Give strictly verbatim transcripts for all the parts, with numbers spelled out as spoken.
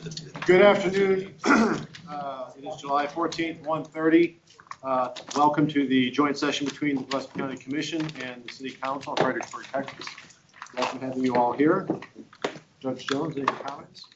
Good afternoon. Uh, it is July fourteenth, one thirty. Uh, welcome to the joint session between the Gillespie County Commission and the City Council of Fredericksburg, Texas. Welcome having you all here. Judge Jones, any comments?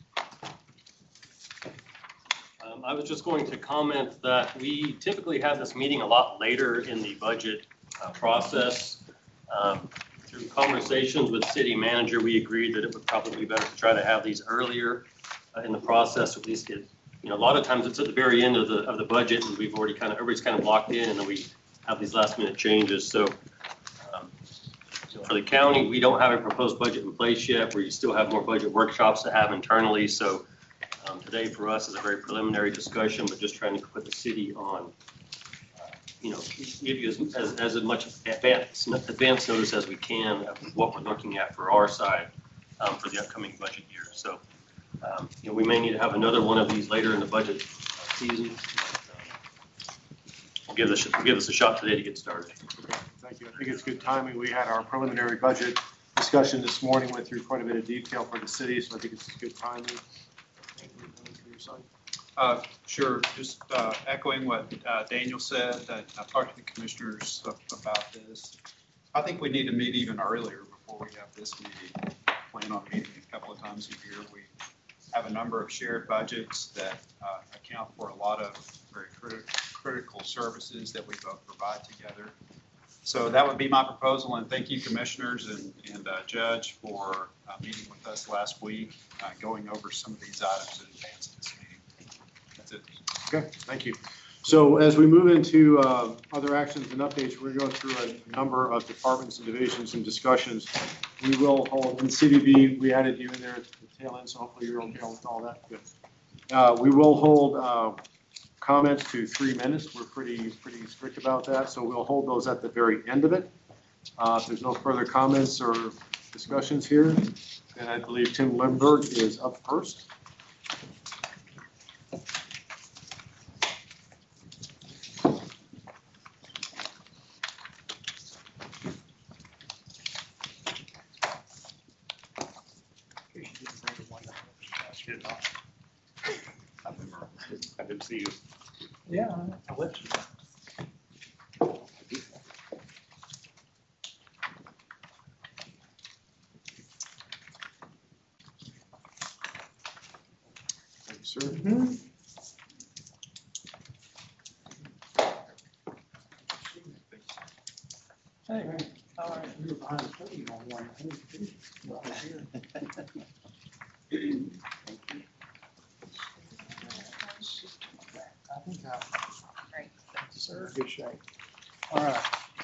Um, I was just going to comment that we typically have this meeting a lot later in the budget uh, process. Um, through conversations with city manager, we agreed that it would probably be better to try to have these earlier uh, in the process. At least get, you know, a lot of times it's at the very end of the of the budget, and we've already kind of everybody's kind of locked in, and then we have these last minute changes. So, um, so for the county, we don't have a proposed budget in place yet. We still have more budget workshops to have internally. So. Um, today for us is a very preliminary discussion, but just trying to put the city on, uh, you know, give you as, as, as much advance, advance notice as we can of what we're looking at for our side um, for the upcoming budget year. So, um, you know, we may need to have another one of these later in the budget season. But, um, we'll give this, we'll give this a shot today to get started. Okay, thank you. I think it's good timing. We had our preliminary budget discussion this morning, went through quite a bit of detail for the city, so I think it's good timing. Uh, sure. Just uh, echoing what uh, Daniel said, that I talked to the commissioners about this. I think we need to meet even earlier before we have this meeting. Plan on meeting a couple of times a year. We have a number of shared budgets that uh, account for a lot of very criti critical services that we both provide together. So that would be my proposal, and thank you, commissioners and, and uh, Judge, for uh, meeting with us last week, uh, going over some of these items in advance of this meeting. That's it. Okay, thank you. So as we move into uh, other actions and updates, we're going to go through a number of departments and divisions and discussions. We will hold, in C D B, we added you in there at the tail end, so hopefully you're okay with all that. Good. Uh, we will hold uh, comments to three minutes. We're pretty pretty strict about that, so we'll hold those at the very end of it. Uh, if there's no further comments or discussions here, then I believe Tim Lindberg is up first. I didn't see you. Yeah, I'll let you know. Thank you, sir. Mm-hmm. Hey, all right, we were behind the podium on one. Right here. I think I'm Great. Thank you, sir. Good shape. All right.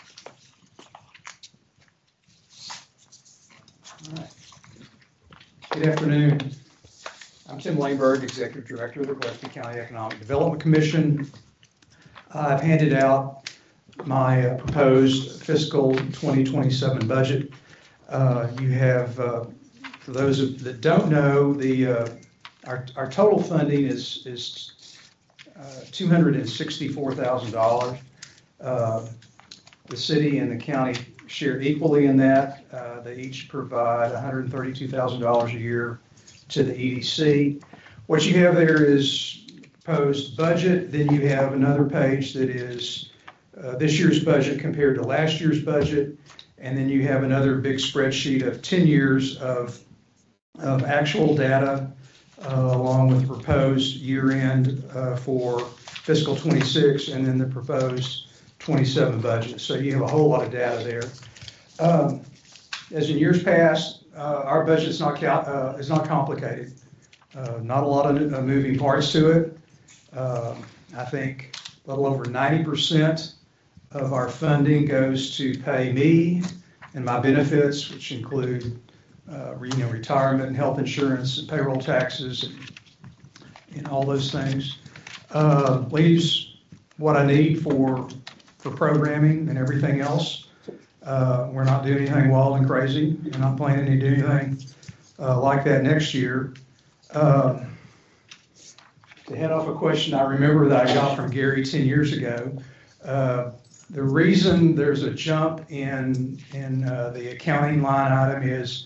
All right. Good afternoon. I'm Tim Lindberg, Executive Director of the Gillespie County Economic Development Commission. I've handed out my uh, proposed fiscal twenty twenty-seven budget. Uh, you have, uh, for those that don't know, the uh, our, our total funding is is Uh, two hundred sixty-four thousand dollars. Uh, the city and the county share equally in that. Uh, they each provide one hundred thirty-two thousand dollars a year to the E D C. What you have there is proposed budget. Then you have another page that is uh, this year's budget compared to last year's budget. And then you have another big spreadsheet of ten years of, of actual data, Uh, along with the proposed year-end uh, for fiscal twenty-six and then the proposed twenty-seven budget. So you have a whole lot of data there. Um, as in years past, uh, our budget is not, uh, is not complicated. Uh, not a lot of uh, moving parts to it. Um, I think a little over ninety percent of our funding goes to pay me and my benefits, which include Uh, you know, retirement and health insurance and payroll taxes and, and all those things. Uh, leaves what I need for for programming and everything else. Uh, we're not doing anything wild and crazy. We're not planning to do anything uh, like that next year. Uh, to head off a question I remember that I got from Gary ten years ago, uh, the reason there's a jump in in uh, the accounting line item is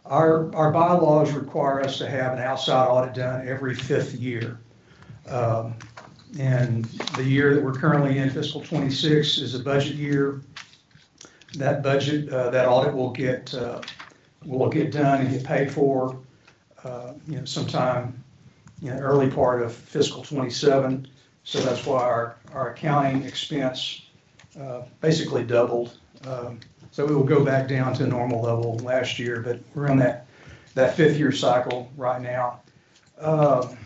Our, our bylaws require us to have an outside audit done every fifth year. Um, And the year that we're currently in, fiscal twenty-six, is a budget year. That budget, uh, that audit will get, uh, will get done and get paid for, uh, you know, sometime, you know, early part of fiscal twenty-seven. So that's why our, our accounting expense uh, basically doubled. Um, So we will go back down to a normal level last year, but we're in that, that fifth year cycle right now. Um,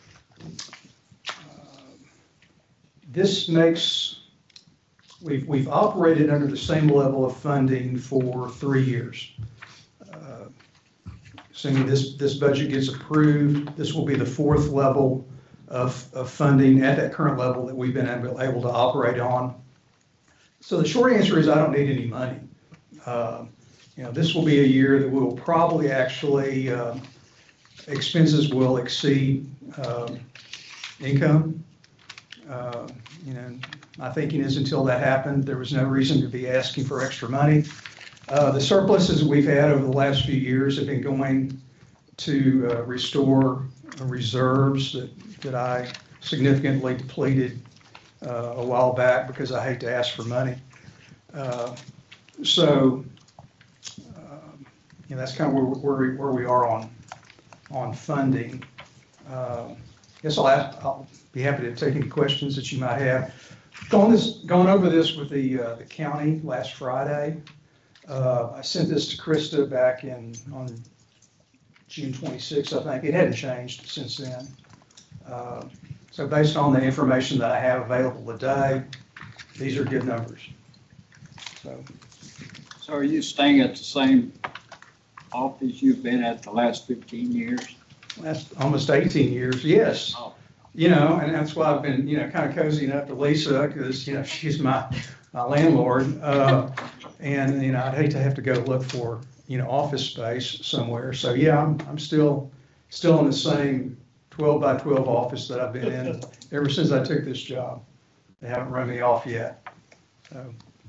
This makes, we've, we've operated under the same level of funding for three years. Uh, Assuming this, this budget gets approved, this will be the fourth level of, of funding at that current level that we've been able, able to operate on. So the short answer is I don't need any money. Uh, You know, this will be a year that we'll probably actually, um, expenses will exceed um, income. Uh, You know, my thinking is until that happened, there was no reason to be asking for extra money. Uh, The surpluses we've had over the last few years have been going to uh, restore reserves that, that I significantly depleted uh, a while back because I hate to ask for money. Uh, So, um, you know, that's kind of where, where we, where we are on, on funding. Uh, Guess I'll ask, I'll be happy to take any questions that you might have. Gone this, gone over this with the, uh, the county last Friday. Uh, I sent this to Krista back in, on June twenty-sixth, I think. It hadn't changed since then. Uh, So based on the information that I have available today, these are good numbers. So, So are you staying at the same office you've been at the last fifteen years? last almost eighteen years, yes. Oh. You know, and that's why I've been, you know, kind of cozying up to Lisa, because, you know, she's my, my landlord. Uh, and, you know, I'd hate to have to go look for, you know, office space somewhere. So, yeah, I'm, I'm still, still in the same twelve by twelve office that I've been in ever since I took this job. They haven't run me off yet. So.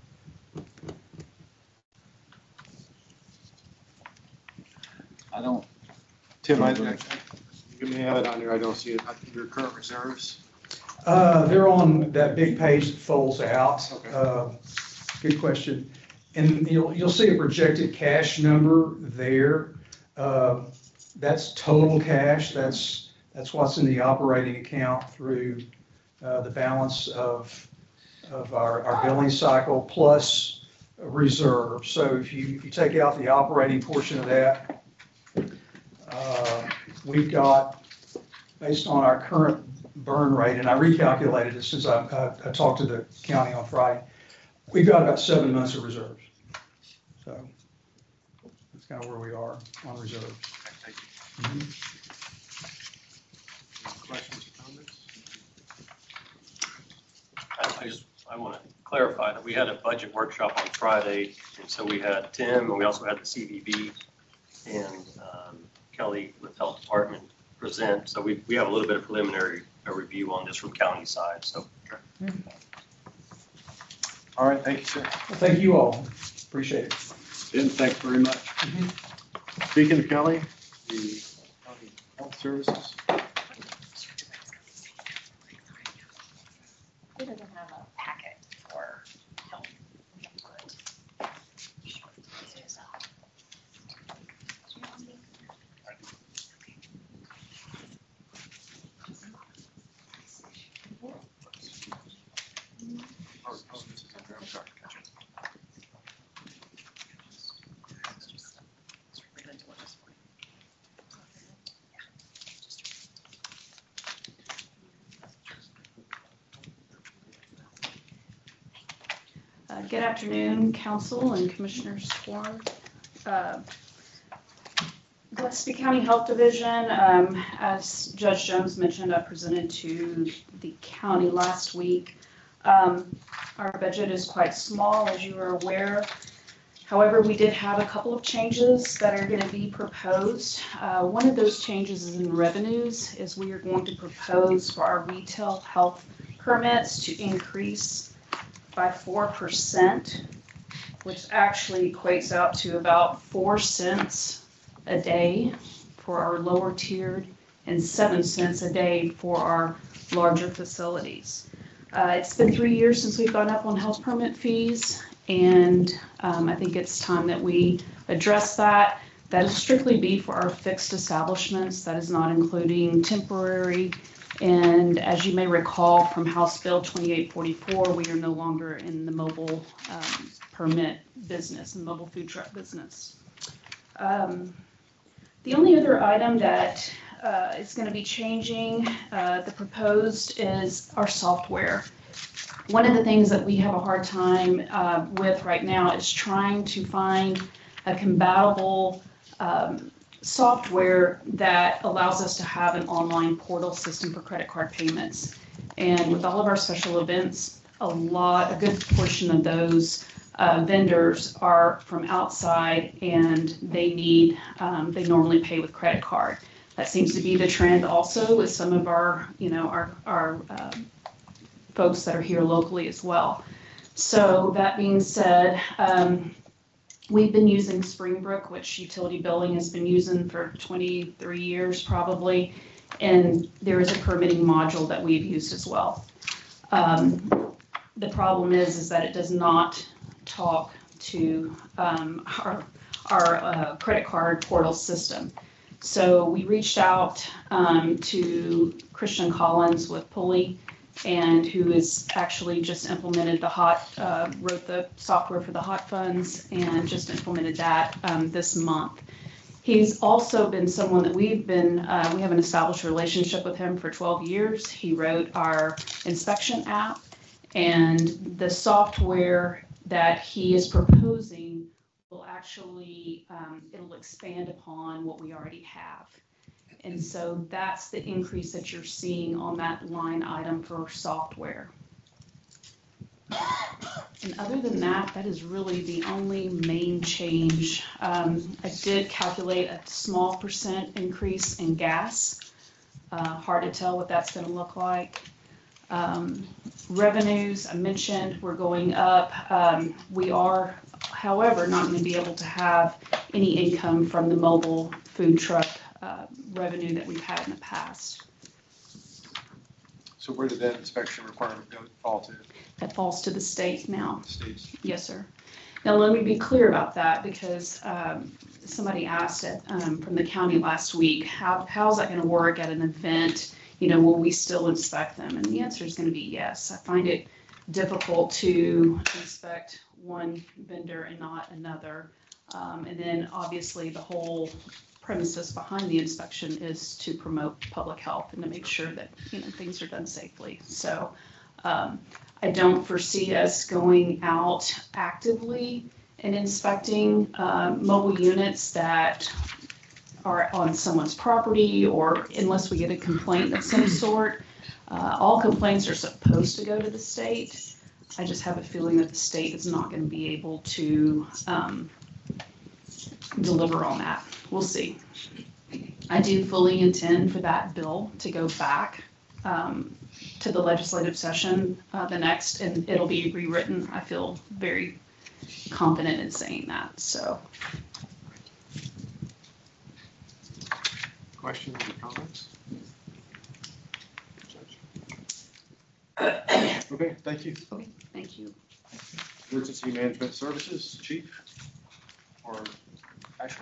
I don't, Tim, I, I- you may have it on there, I don't see it, I think your current reserves. Uh, They're on that big page that folds out. Okay. Uh, Good question. And you'll, you'll see a projected cash number there. Uh, That's total cash. That's, that's what's in the operating account through uh, the balance of, of our, our billing cycle plus reserve. So if you, if you take out the operating portion of that, uh, we've got, based on our current burn rate, and I recalculated it since I, I, I talked to the county on Friday, we've got about seven months of reserves. So that's kind of where we are on reserves. Mhm. Any questions or comments? I I just, I want to clarify that we had a budget workshop on Friday, and so we had Tim, and we also had the C V B and um, Kelly with Health Department present. So we, we have a little bit of preliminary uh, review on this from county side, so. All right, thank you, sir. Well, thank you all. Appreciate it. Tim, thanks very much. Speaking of Kelly, the county health services. He doesn't have a packet for health input. Uh, Good afternoon, council and commissioners forum. Uh, Gillespie County Health Division, um, as Judge Jones mentioned, I presented to the county last week. Um, Our budget is quite small, as you are aware. However, we did have a couple of changes that are going to be proposed. Uh, One of those changes is in revenues, is we are going to propose for our retail health permits to increase by four percent, which actually equates out to about four cents a day for our lower tiered and seven cents a day for our larger facilities. Uh, it's been three years since we've gone up on health permit fees, and um, I think it's time that we address that. That is strictly be for our fixed establishments. That is not including temporary. And as you may recall from House Bill twenty-eight forty-four, we are no longer in the mobile um, permit business and mobile food truck business. Um, the only other item that uh, is going to be changing, uh, the proposed, is our software. One of the things that we have a hard time uh, with right now is trying to find a compatible um, software that allows us to have an online portal system for credit card payments. And with all of our special events, a lot, a good portion of those uh, vendors are from outside, and they need, um, they normally pay with credit card. That seems to be the trend also with some of our, you know, our, our uh, folks that are here locally as well. So that being said, um, we've been using Springbrook, which Utility Billing has been using for twenty-three years probably, and there is a permitting module that we've used as well. Um, the problem is, is that it does not talk to um, our, our uh, credit card portal system. So we reached out um, to Christian Collins with Pulley, and who has actually just implemented the hot, uh, wrote the software for the hot funds and just implemented that um, this month. He's also been someone that we've been, uh, we have an established relationship with him for twelve years. He wrote our inspection app, and the software that he is proposing will actually, um, it'll expand upon what we already have. And so that's the increase that you're seeing on that line item for software. And other than that, that is really the only main change. Um, I did calculate a small percent increase in gas. Uh, hard to tell what that's going to look like. Um, revenues, I mentioned, we're going up. Um, we are, however, not going to be able to have any income from the mobile food truck Uh, revenue that we've had in the past. So where did that inspection requirement go fall to? That falls to the state now. States. Yes, sir. Now, let me be clear about that, because um, somebody asked it um, from the county last week, how how's that going to work at an event? You know, will we still inspect them? And the answer is going to be yes. I find it difficult to inspect one vendor and not another. Um, and then obviously the whole premises behind the inspection is to promote public health and to make sure that, you know, things are done safely. So um, I don't foresee us going out actively and inspecting uh, mobile units that are on someone's property, or unless we get a complaint of some sort. Uh, all complaints are supposed to go to the state. I just have a feeling that the state is not going to be able to um, deliver on that. We'll see. I do fully intend for that bill to go back um, to the legislative session, uh, the next, and it'll be rewritten. I feel very confident in saying that. So, Questions or comments? Okay, thank you. okay, thank you. Emergency Management Services, Chief, or Ashley?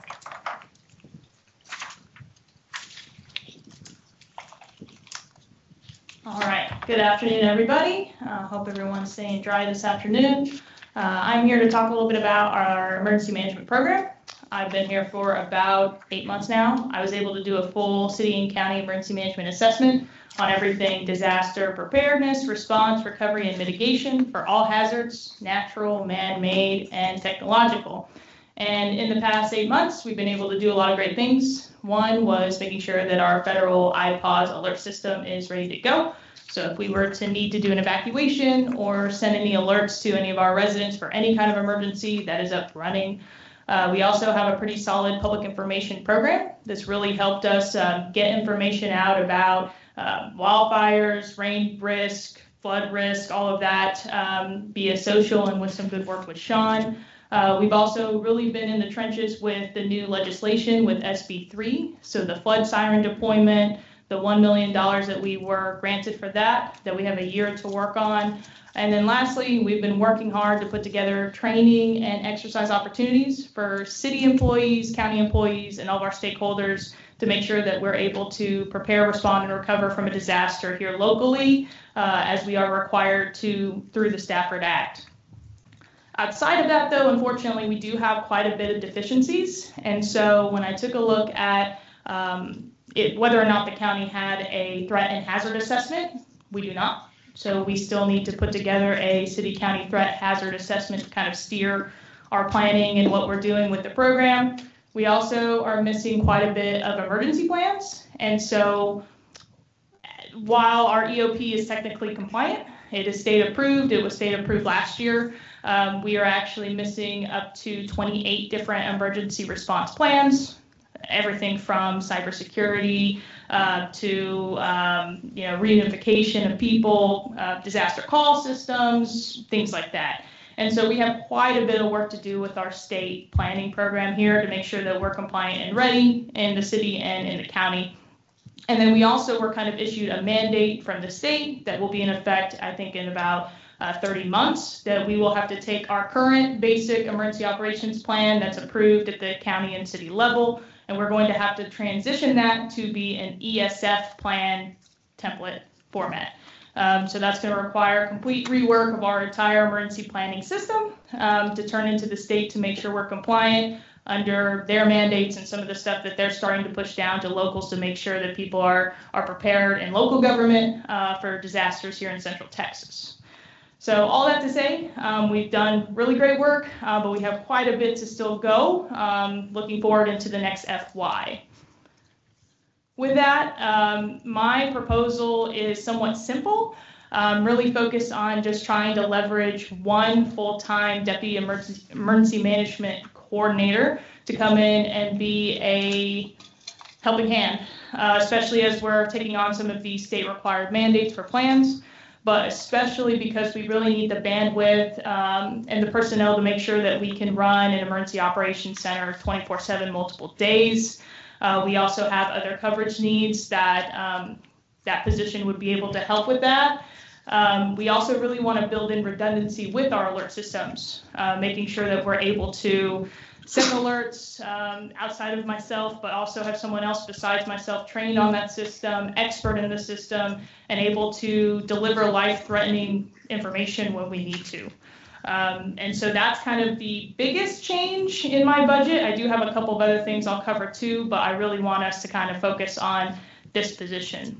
All right, good afternoon, everybody. Uh, hope everyone's staying dry this afternoon. Uh, I'm here to talk a little bit about our emergency management program. I've been here for about eight months now. I was able to do a full city and county emergency management assessment on everything disaster preparedness, response, recovery, and mitigation for all hazards, natural, man-made, and technological. And in the past eight months, we've been able to do a lot of great things. One was making sure that our federal I P A W S alert system is ready to go. So if we were to need to do an evacuation or send any alerts to any of our residents for any kind of emergency, that is up running. Uh, we also have a pretty solid public information program that's really helped us uh, get information out about uh, wildfires, rain risk, flood risk, all of that um, via social and with some good work with Sean. Uh, we've also really been in the trenches with the new legislation with S B three, so the flood siren deployment, the one million dollars that we were granted for that, that we have a year to work on. And then lastly, we've been working hard to put together training and exercise opportunities for city employees, county employees, and all of our stakeholders to make sure that we're able to prepare, respond, and recover from a disaster here locally, uh, as we are required to through the Stafford Act. Outside of that, though, unfortunately, we do have quite a bit of deficiencies. And so when I took a look at um, it, whether or not the county had a threat and hazard assessment, we do not. So we still need to put together a city-county threat hazard assessment to kind of steer our planning and what we're doing with the program. We also are missing quite a bit of emergency plans. And so while our E O P is technically compliant, it is state approved, it was state approved last year, um, we are actually missing up to twenty-eight different emergency response plans. Everything from cybersecurity uh, to um, you know, reunification of people, uh, disaster call systems, things like that. And so we have quite a bit of work to do with our state planning program here to make sure that we're compliant and ready in the city and in the county. And then we also were kind of issued a mandate from the state that will be in effect, I think, in about uh, thirty months, that we will have to take our current basic emergency operations plan that's approved at the county and city level, and we're going to have to transition that to be an E S F plan template format. Um, so that's going to require complete rework of our entire emergency planning system um, to turn into the state to make sure we're compliant under their mandates and some of the stuff that they're starting to push down to locals to make sure that people are, are prepared in local government uh, for disasters here in Central Texas. So all that to say, um, we've done really great work, uh, but we have quite a bit to still go, um, looking forward into the next F Y. With that, um, my proposal is somewhat simple, um, really focused on just trying to leverage one full-time deputy emergency, emergency management coordinator to come in and be a helping hand, uh, especially as we're taking on some of these state required mandates for plans, but especially because we really need the bandwidth um, and the personnel to make sure that we can run an emergency operations center twenty-four seven multiple days. Uh, we also have other coverage needs that um, that position would be able to help with that. Um, we also really want to build in redundancy with our alert systems, uh, making sure that we're able to send alerts um, outside of myself, but also have someone else besides myself trained on that system, expert in the system, and able to deliver life-threatening information when we need to. Um, and so that's kind of the biggest change in my budget. I do have a couple of other things I'll cover too, but I really want us to kind of focus on this position.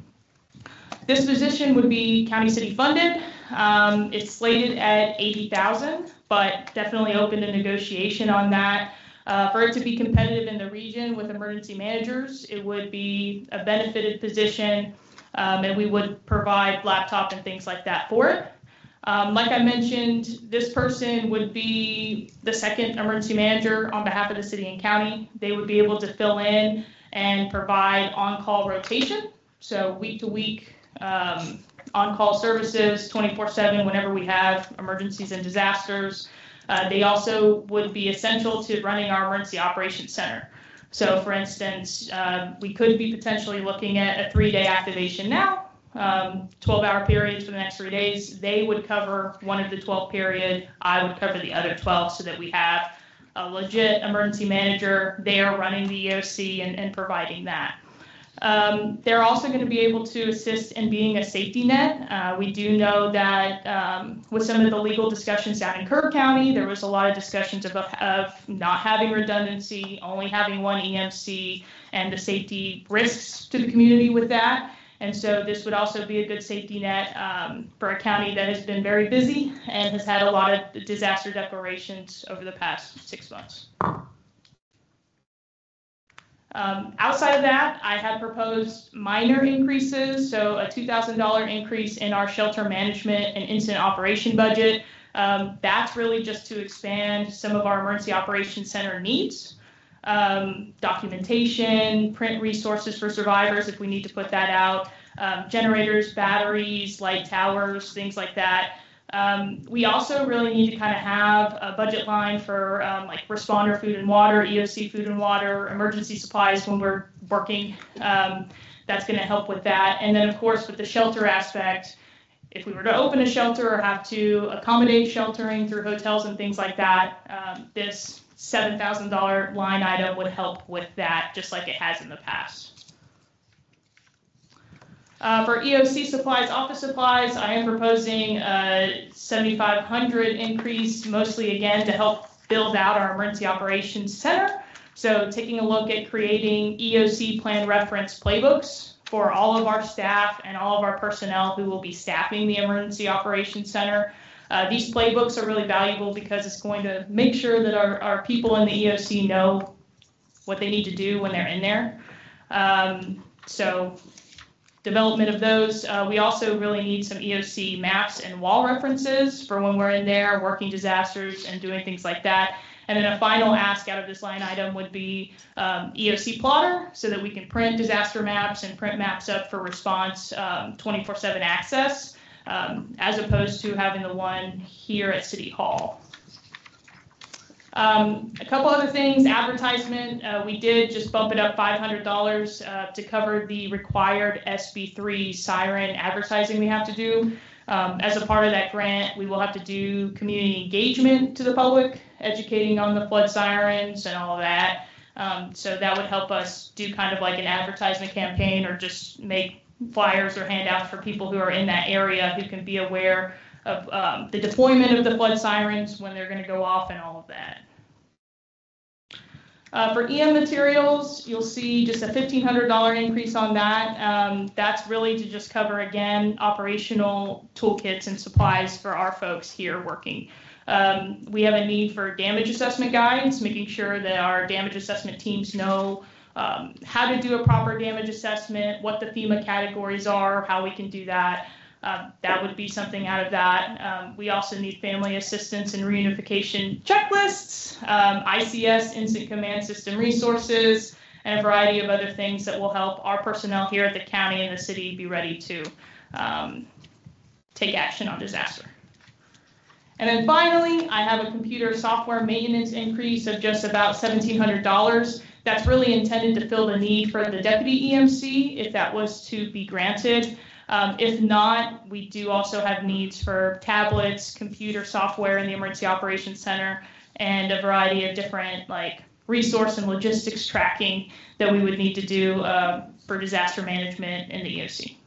This position would be county city funded. Um, it's slated at eighty thousand, but definitely open to negotiation on that. Uh, for it to be competitive in the region with emergency managers, it would be a benefited position, um, and we would provide laptop and things like that for it. Um, like I mentioned, this person would be the second emergency manager on behalf of the city and county. They would be able to fill in and provide on-call rotation, so week to week um, on-call services twenty-four seven whenever we have emergencies and disasters. Uh, they also would be essential to running our emergency operations center. So for instance, uh, we could be potentially looking at a three-day activation now, um, twelve hour periods for the next three days. They would cover one of the twelve period, I would cover the other twelve, so that we have a legit emergency manager there running the E O C and, and providing that. Um, they're also going to be able to assist in being a safety net. Uh, we do know that um, with some of the legal discussions down in Kerr County, there was a lot of discussions of, of not having redundancy, only having one E M C, and the safety risks to the community with that. And so this would also be a good safety net um, for a county that has been very busy and has had a lot of disaster declarations over the past six months. Um, outside of that, I had proposed minor increases, so a two thousand dollar increase in our shelter management and incident operation budget. Um, that's really just to expand some of our emergency operations center needs. Um, documentation, print resources for survivors if we need to put that out, um, generators, batteries, light towers, things like that. Um, we also really need to kind of have a budget line for um, like responder food and water, E O C food and water, emergency supplies when we're working. Um, that's going to help with that. And then, of course, with the shelter aspect, if we were to open a shelter or have to accommodate sheltering through hotels and things like that, um, this seven thousand dollars line item would help with that, just like it has in the past. Uh, for E O C supplies, office supplies, I am proposing a seventy-five hundred increase, mostly again to help build out our emergency operations center. So taking a look at creating E O C plan reference playbooks for all of our staff and all of our personnel who will be staffing the emergency operations center. Uh, these playbooks are really valuable because it's going to make sure that our, our people in the E O C know what they need to do when they're in there. Um, so development of those. Uh, we also really need some E O C maps and wall references for when we're in there working disasters and doing things like that. And then a final ask out of this line item would be um, E O C plotter so that we can print disaster maps and print maps up for response um, twenty-four seven access, um, as opposed to having the one here at City Hall. Um, a couple other things, advertisement, uh, we did just bump it up five hundred dollars uh, to cover the required S B three siren advertising we have to do. Um, as a part of that grant, we will have to do community engagement to the public, educating on the flood sirens and all of that. Um, so that would help us do kind of like an advertisement campaign or just make flyers or handouts for people who are in that area who can be aware of um, the deployment of the flood sirens when they're going to go off and all of that. Uh, for E M materials, you'll see just a fifteen hundred dollars increase on that. Um, that's really to just cover, again, operational toolkits and supplies for our folks here working. Um, we have a need for damage assessment guides, making sure that our damage assessment teams know um, how to do a proper damage assessment, what the FEMA categories are, how we can do that. Um, that would be something out of that. Um, we also need family assistance and reunification checklists, um, I C S, Instant Command System resources, and a variety of other things that will help our personnel here at the county and the city be ready to um, take action on disaster. And then finally, I have a computer software maintenance increase of just about seventeen hundred dollars. That's really intended to fill the need for the deputy E M C if that was to be granted. Um, if not, we do also have needs for tablets, computer software in the Emergency Operations Center, and a variety of different like resource and logistics tracking that we would need to do uh, for disaster management in the E O C.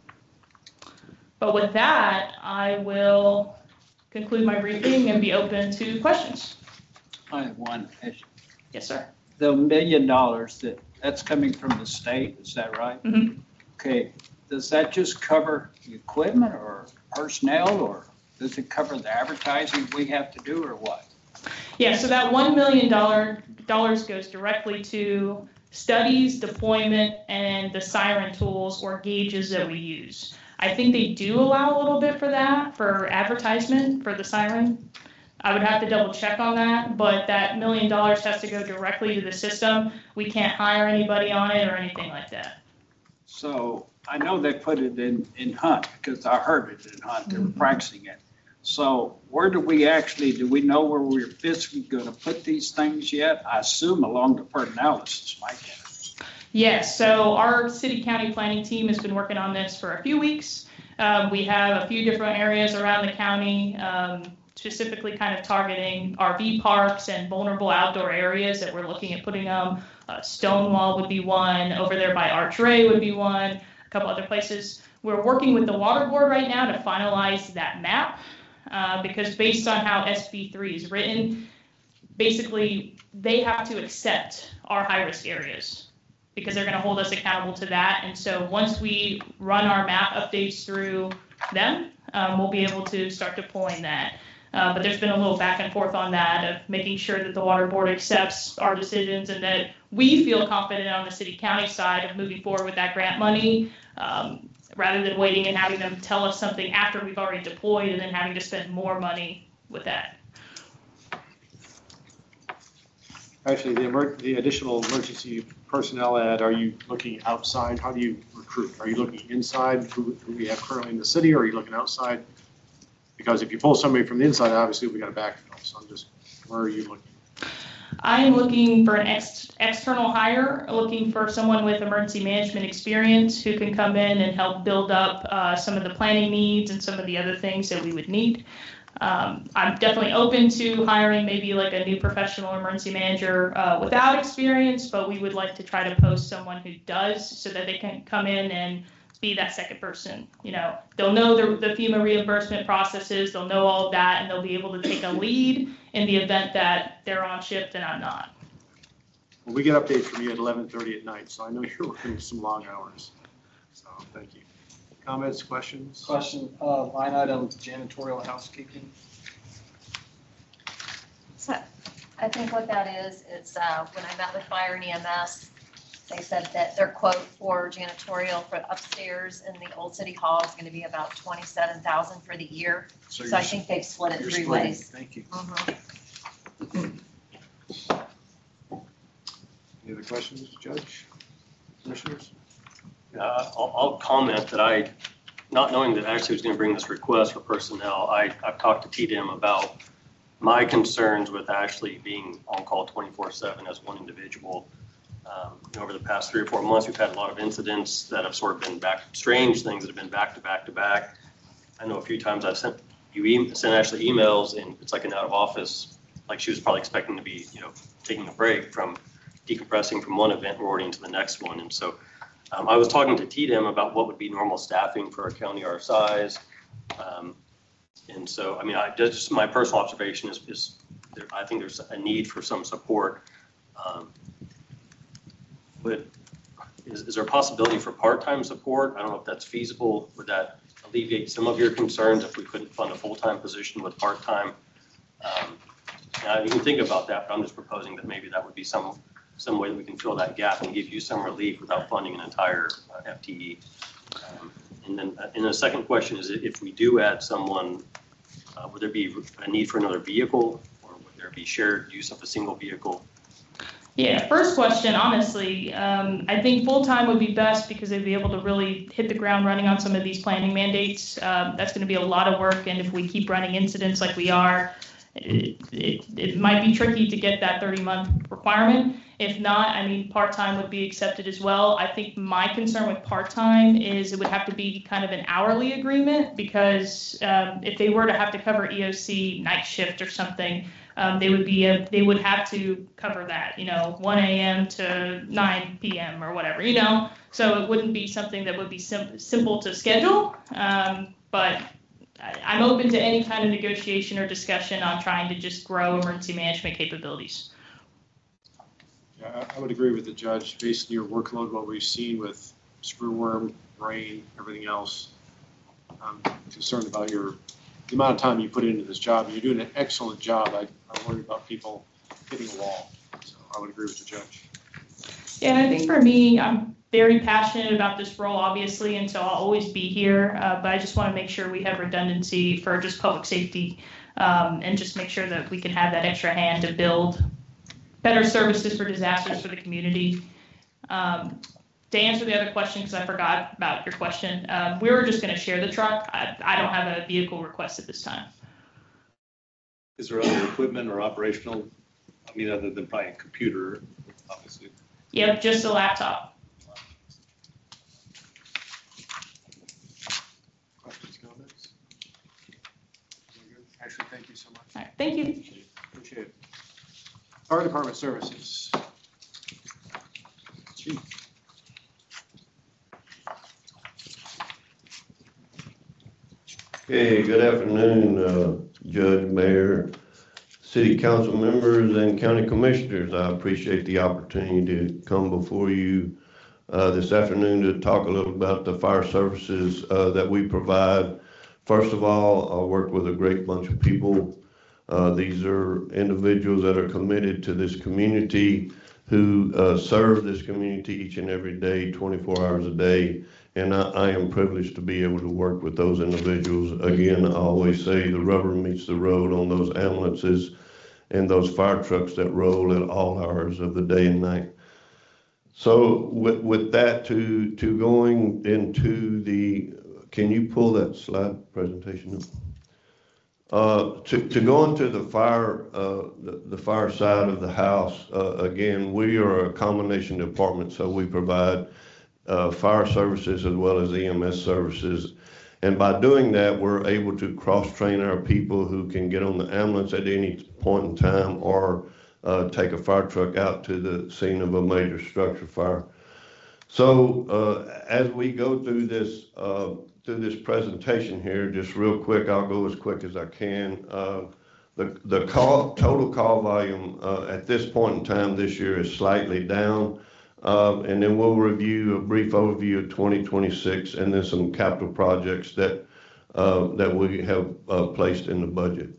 But with that, I will conclude my briefing and be open to questions. I have one issue. Yes, sir. The million dollars that, that's coming from the state, is that right? Mm-hmm. Okay, does that just cover the equipment or personnel, or does it cover the advertising we have to do, or what? Yeah, so that one million dollars goes directly to studies, deployment, and the siren tools or gauges that we use. I think they do allow a little bit for that, for advertisement, for the siren. I would have to double check on that, but that million dollars has to go directly to the system. We can't hire anybody on it or anything like that. So I know they put it in, in Hunt, because I heard it in Hunt, they were Mhm. practicing it. So where do we actually, do we know where we're physically going to put these things yet? I assume along the personnel list, is my guess. Yes, so our city county planning team has been working on this for a few weeks. Um, we have a few different areas around the county, um, specifically kind of targeting R V parks and vulnerable outdoor areas that we're looking at putting them. Uh, Stonewall would be one, over there by Arch Ray would be one, a couple other places. We're working with the water board right now to finalize that map, uh, because based on how S B three is written, basically they have to accept our high-risk areas because they're going to hold us accountable to that. And so once we run our map updates through them, um, we'll be able to start deploying that. Uh, but there's been a little back and forth on that of making sure that the water board accepts our decisions and that we feel confident on the city county side of moving forward with that grant money, um, rather than waiting and having them tell us something after we've already deployed and then having to spend more money with that. Actually, the emer, the additional emergency personnel ad, are you looking outside? How do you recruit? Are you looking inside, who, who we have currently in the city, or are you looking outside? Because if you pull somebody from the inside, obviously we got to backfill. So I'm just, where are you looking? I am looking for an ex- external hire, looking for someone with emergency management experience who can come in and help build up uh, some of the planning needs and some of the other things that we would need. Um, I'm definitely open to hiring maybe like a new professional emergency manager uh, without experience, but we would like to try to post someone who does so that they can come in and be that second person. You know, they'll know the, the FEMA reimbursement processes, they'll know all of that, and they'll be able to take a lead in the event that they're on shift and I'm not. Well, we get updates from you at eleven thirty at night, so I know you're working some long hours. So thank you. Comments, questions? Question, uh, line item janitorial housekeeping. So I think what that is, is uh, when I met with Fire and E M S, they said that their quote for janitorial for upstairs in the old city hall is going to be about twenty-seven thousand for the year. So you're I s- think they've split it you're three splitting. ways. Thank you. Mhm. Any other questions, Judge? Commissioners? Uh, I'll, I'll comment that I, not knowing that Ashley was going to bring this request for personnel, I, I've talked to T D M about my concerns with Ashley being on call twenty-four seven as one individual. Um, over the past three or four months, we've had a lot of incidents that have sort of been back, strange things that have been back to back to back. I know a few times I've sent you e- sent Ashley emails and it's like an out of office, like she was probably expecting to be, you know, taking a break from decompressing from one event and already into the next one. And so Um, I was talking to T D M about what would be normal staffing for a county our size. Um, and so, I mean, I just, my personal observation is, is there, I think there's a need for some support. Um, but is, is there a possibility for part-time support? I don't know if that's feasible. Would that alleviate some of your concerns if we couldn't fund a full-time position with part-time? Um, now, you can think about that, but I'm just proposing that maybe that would be some some way that we can fill that gap and give you some relief without funding an entire uh, F T E. Um, and then, uh, and the second question is, if we do add someone, uh, would there be a need for another vehicle, or would there be shared use of a single vehicle? Yeah, first question, honestly, um, I think full-time would be best because they'd be able to really hit the ground running on some of these planning mandates. Um, that's gonna be a lot of work, and if we keep running incidents like we are, it, it, it might be tricky to get that thirty-month requirement. If not, I mean, part-time would be accepted as well. I think my concern with part-time is it would have to be kind of an hourly agreement, because um, if they were to have to cover E O C night shift or something, um, they would be, a, they would have to cover that, you know, one a.m. to nine p.m. or whatever, you know? So it wouldn't be something that would be sim- simple to schedule, um, but I- I'm open to any kind of negotiation or discussion on trying to just grow emergency management capabilities. Yeah, I I would agree with the judge. Based on your workload, what we've seen with screwworm, rain, everything else, I'm concerned about your, the amount of time you put into this job. You're doing an excellent job. I, I worry about people hitting a wall. So I would agree with the judge. Yeah, and I think for me, I'm very passionate about this role, obviously, and so I'll always be here. Uh, but I just want to make sure we have redundancy for just public safety, um, and just make sure that we can have that extra hand to build better services for disasters for the community. Um, to answer the other question, because I forgot about your question, um, we were just going to share the truck. I, I don't have a vehicle request at this time. Is there other equipment or operational, I mean, other than probably a computer, obviously? Yep, just a laptop. Questions, comments? Very good. Ashley, thank you so much. All right, thank you. Appreciate it. Fire Department Services. Chief. Okay, good afternoon, uh, Judge, Mayor, City Council members, and County Commissioners. I appreciate the opportunity to come before you uh, this afternoon to talk a little about the fire services uh, that we provide. First of all, I work with a great bunch of people. Uh, these are individuals that are committed to this community, who uh, serve this community each and every day, twenty-four hours a day. And I, I am privileged to be able to work with those individuals. Again, I always say the rubber meets the road on those ambulances and those fire trucks that roll at all hours of the day and night. So with, with that, to, to going into the, can you pull that slide presentation up? Uh, to, to go into the fire, uh, the, the fire side of the house, uh, again, we are a combination department, so we provide uh, fire services as well as E M S services. And by doing that, we're able to cross-train our people who can get on the ambulance at any point in time or uh, take a fire truck out to the scene of a major structure fire. So uh, as we go through this, uh, through this presentation here, just real quick, I'll go as quick as I can. Uh, the the call, total call volume uh, at this point in time this year is slightly down. Uh, and then we'll review a brief overview of twenty twenty-six and then some capital projects that uh, that we have uh, placed in the budget.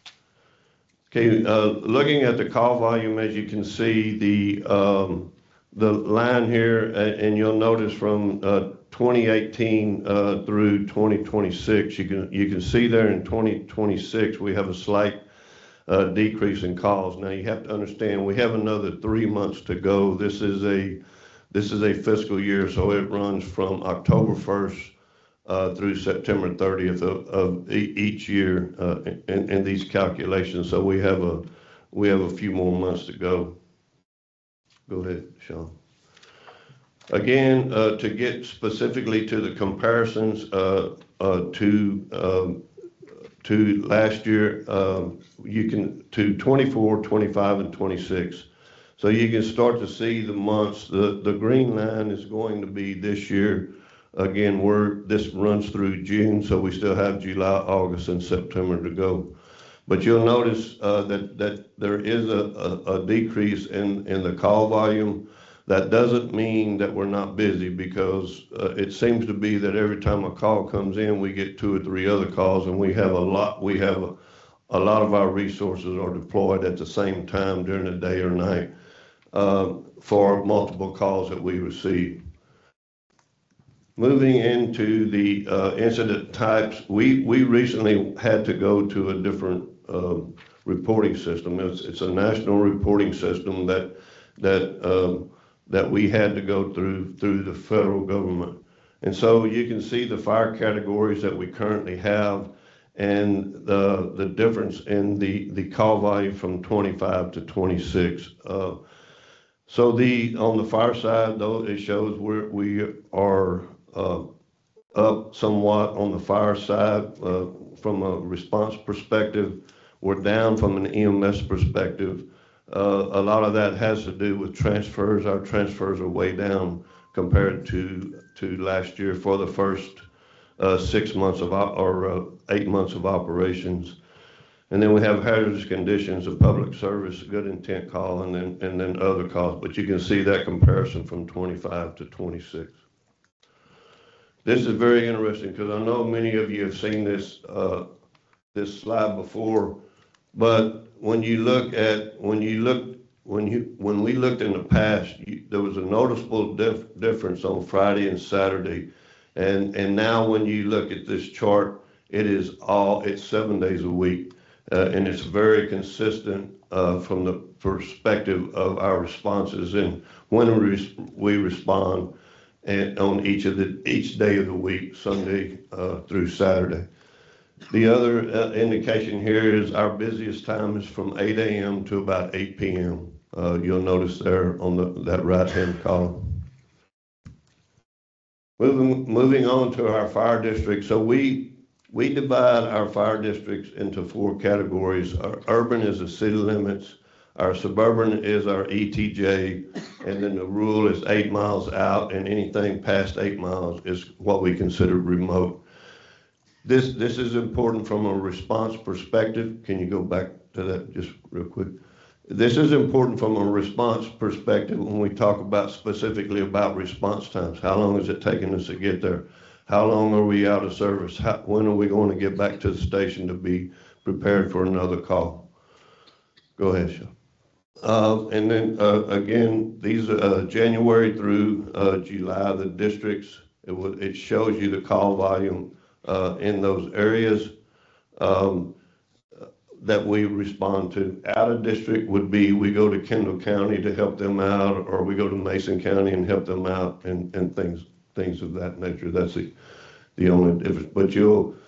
Okay, uh, looking at the call volume, as you can see, the um, the line here, and you'll notice from uh, twenty eighteen uh, through twenty twenty-six, you can you can see there in twenty twenty-six we have a slight uh, decrease in calls. Now you have to understand we have another three months to go. This is a this is a fiscal year, so it runs from October first uh, through September thirtieth of, of e each year uh, in, in these calculations. So we have a we have a few more months to go. Go ahead, Sean. Again, uh, to get specifically to the comparisons uh, uh, to um, to last year, um, you can to twenty-four, twenty-five, and twenty-six. So you can start to see the months. The the green line is going to be this year. Again, we're this runs through June, so we still have July, August, and September to go. But you'll notice uh, that, that there is a, a, a decrease in, in the call volume. That doesn't mean that we're not busy, because uh, it seems to be that every time a call comes in, we get two or three other calls, and we have a lot, we have a, a lot of our resources are deployed at the same time during the day or night uh, for multiple calls that we receive. Moving into the uh, incident types, we, we recently had to go to a different uh, reporting system. It's, it's a national reporting system that that um, that we had to go through through the federal government. And so you can see the fire categories that we currently have and the the difference in the, the call volume from twenty-five to twenty-six. Uh, so the on the fire side, though, it shows we're, we are Uh, up somewhat on the fire side uh, from a response perspective. We're down from an E M S perspective. Uh, a lot of that has to do with transfers. Our transfers are way down compared to to last year for the first uh, six months of or uh, eight months of operations. And then we have hazardous conditions of public service, good intent call, and then and then other calls. But you can see that comparison from twenty-five to twenty-six. This is very interesting because I know many of you have seen this uh, this slide before, but when you look at when you look when you when we looked in the past, you, there was a noticeable dif difference on Friday and Saturday, and and now when you look at this chart, it is all it's seven days a week, uh, and it's very consistent uh, from the perspective of our responses and when we we respond. And on each of the each day of the week, Sunday uh, through Saturday. The other uh, indication here is our busiest time is from eight A M to about eight P M Uh, you'll notice there on the that right hand column. Moving moving on to our fire district. So we we divide our fire districts into four categories. Our urban is the city limits. Our suburban is our E T J, and then the rural is eight miles out, and anything past eight miles is what we consider remote. This this is important from a response perspective. Can you go back to that just real quick? This is important from a response perspective when we talk about specifically about response times. How long is it taking us to get there? How long are we out of service? How, when are we going to get back to the station to be prepared for another call? Go ahead, Sean. Uh, and then uh, again, these uh, January through uh, July, the districts, it, will, it shows you the call volume uh, in those areas um, that we respond to. Out of district would be we go to Kendall County to help them out, or we go to Mason County and help them out, and, and things things of that nature. That's the, the only difference. But you'll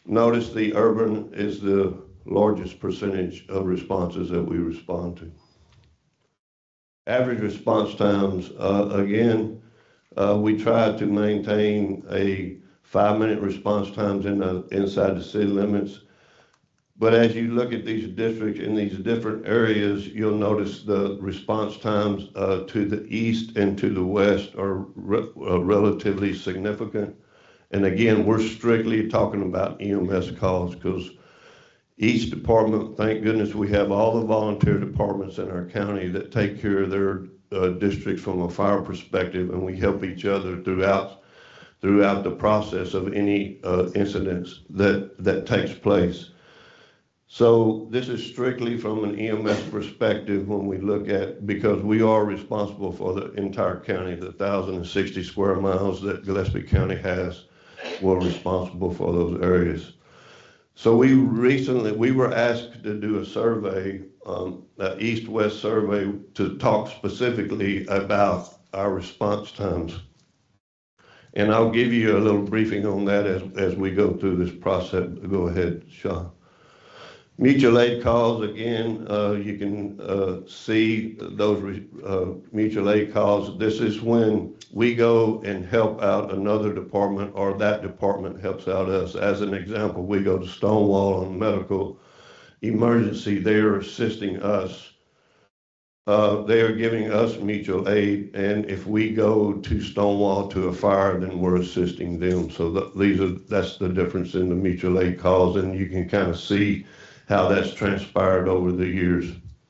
Notice the urban is the largest percentage of responses that we respond to. Average response times, uh, again, uh, we try to maintain a five-minute response times in the, inside the city limits. But as you look at these districts in these different areas, you'll notice the response times uh, to the east and to the west are re uh, relatively significant. And again, we're strictly talking about E M S calls because each department, thank goodness we have all the volunteer departments in our county that take care of their uh, districts from a fire perspective, and we help each other throughout throughout the process of any uh, incidents that, that takes place. So this is strictly from an E M S perspective when we look at, because we are responsible for the entire county, the one thousand sixty square miles that Gillespie County has, we're responsible for those areas. So we recently, we were asked to do a survey, um, an east-west survey to talk specifically about our response times. And I'll give you a little briefing on that as, as we go through this process. Go ahead, Sean. Mutual aid calls, again, uh, you can uh, see those uh, mutual aid calls. This is when we go and help out another department or that department helps out us. As an example, we go to Stonewall on medical emergency. They are assisting us. Uh, they are giving us mutual aid, and if we go to Stonewall to a fire, then we're assisting them. So th these are that's the difference in the mutual aid calls, and you can kind of see how that's transpired over the years.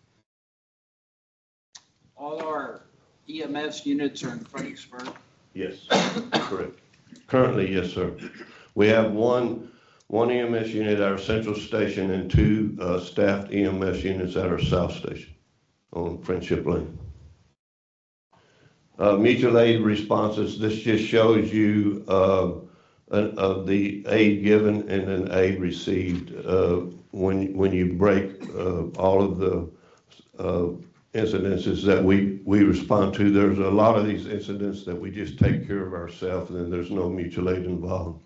All our E M S units are in Fredericksburg. Yes, correct. Currently, yes, sir. We have one one E M S unit at our central station and two uh, staffed E M S units at our south station on Friendship Lane. Uh, mutual aid responses, this just shows you uh, an, uh, the aid given and an aid received uh, when, when you break uh, all of the uh, incidences that we, we respond to. There's a lot of these incidents that we just take care of ourselves and then there's no mutual aid involved.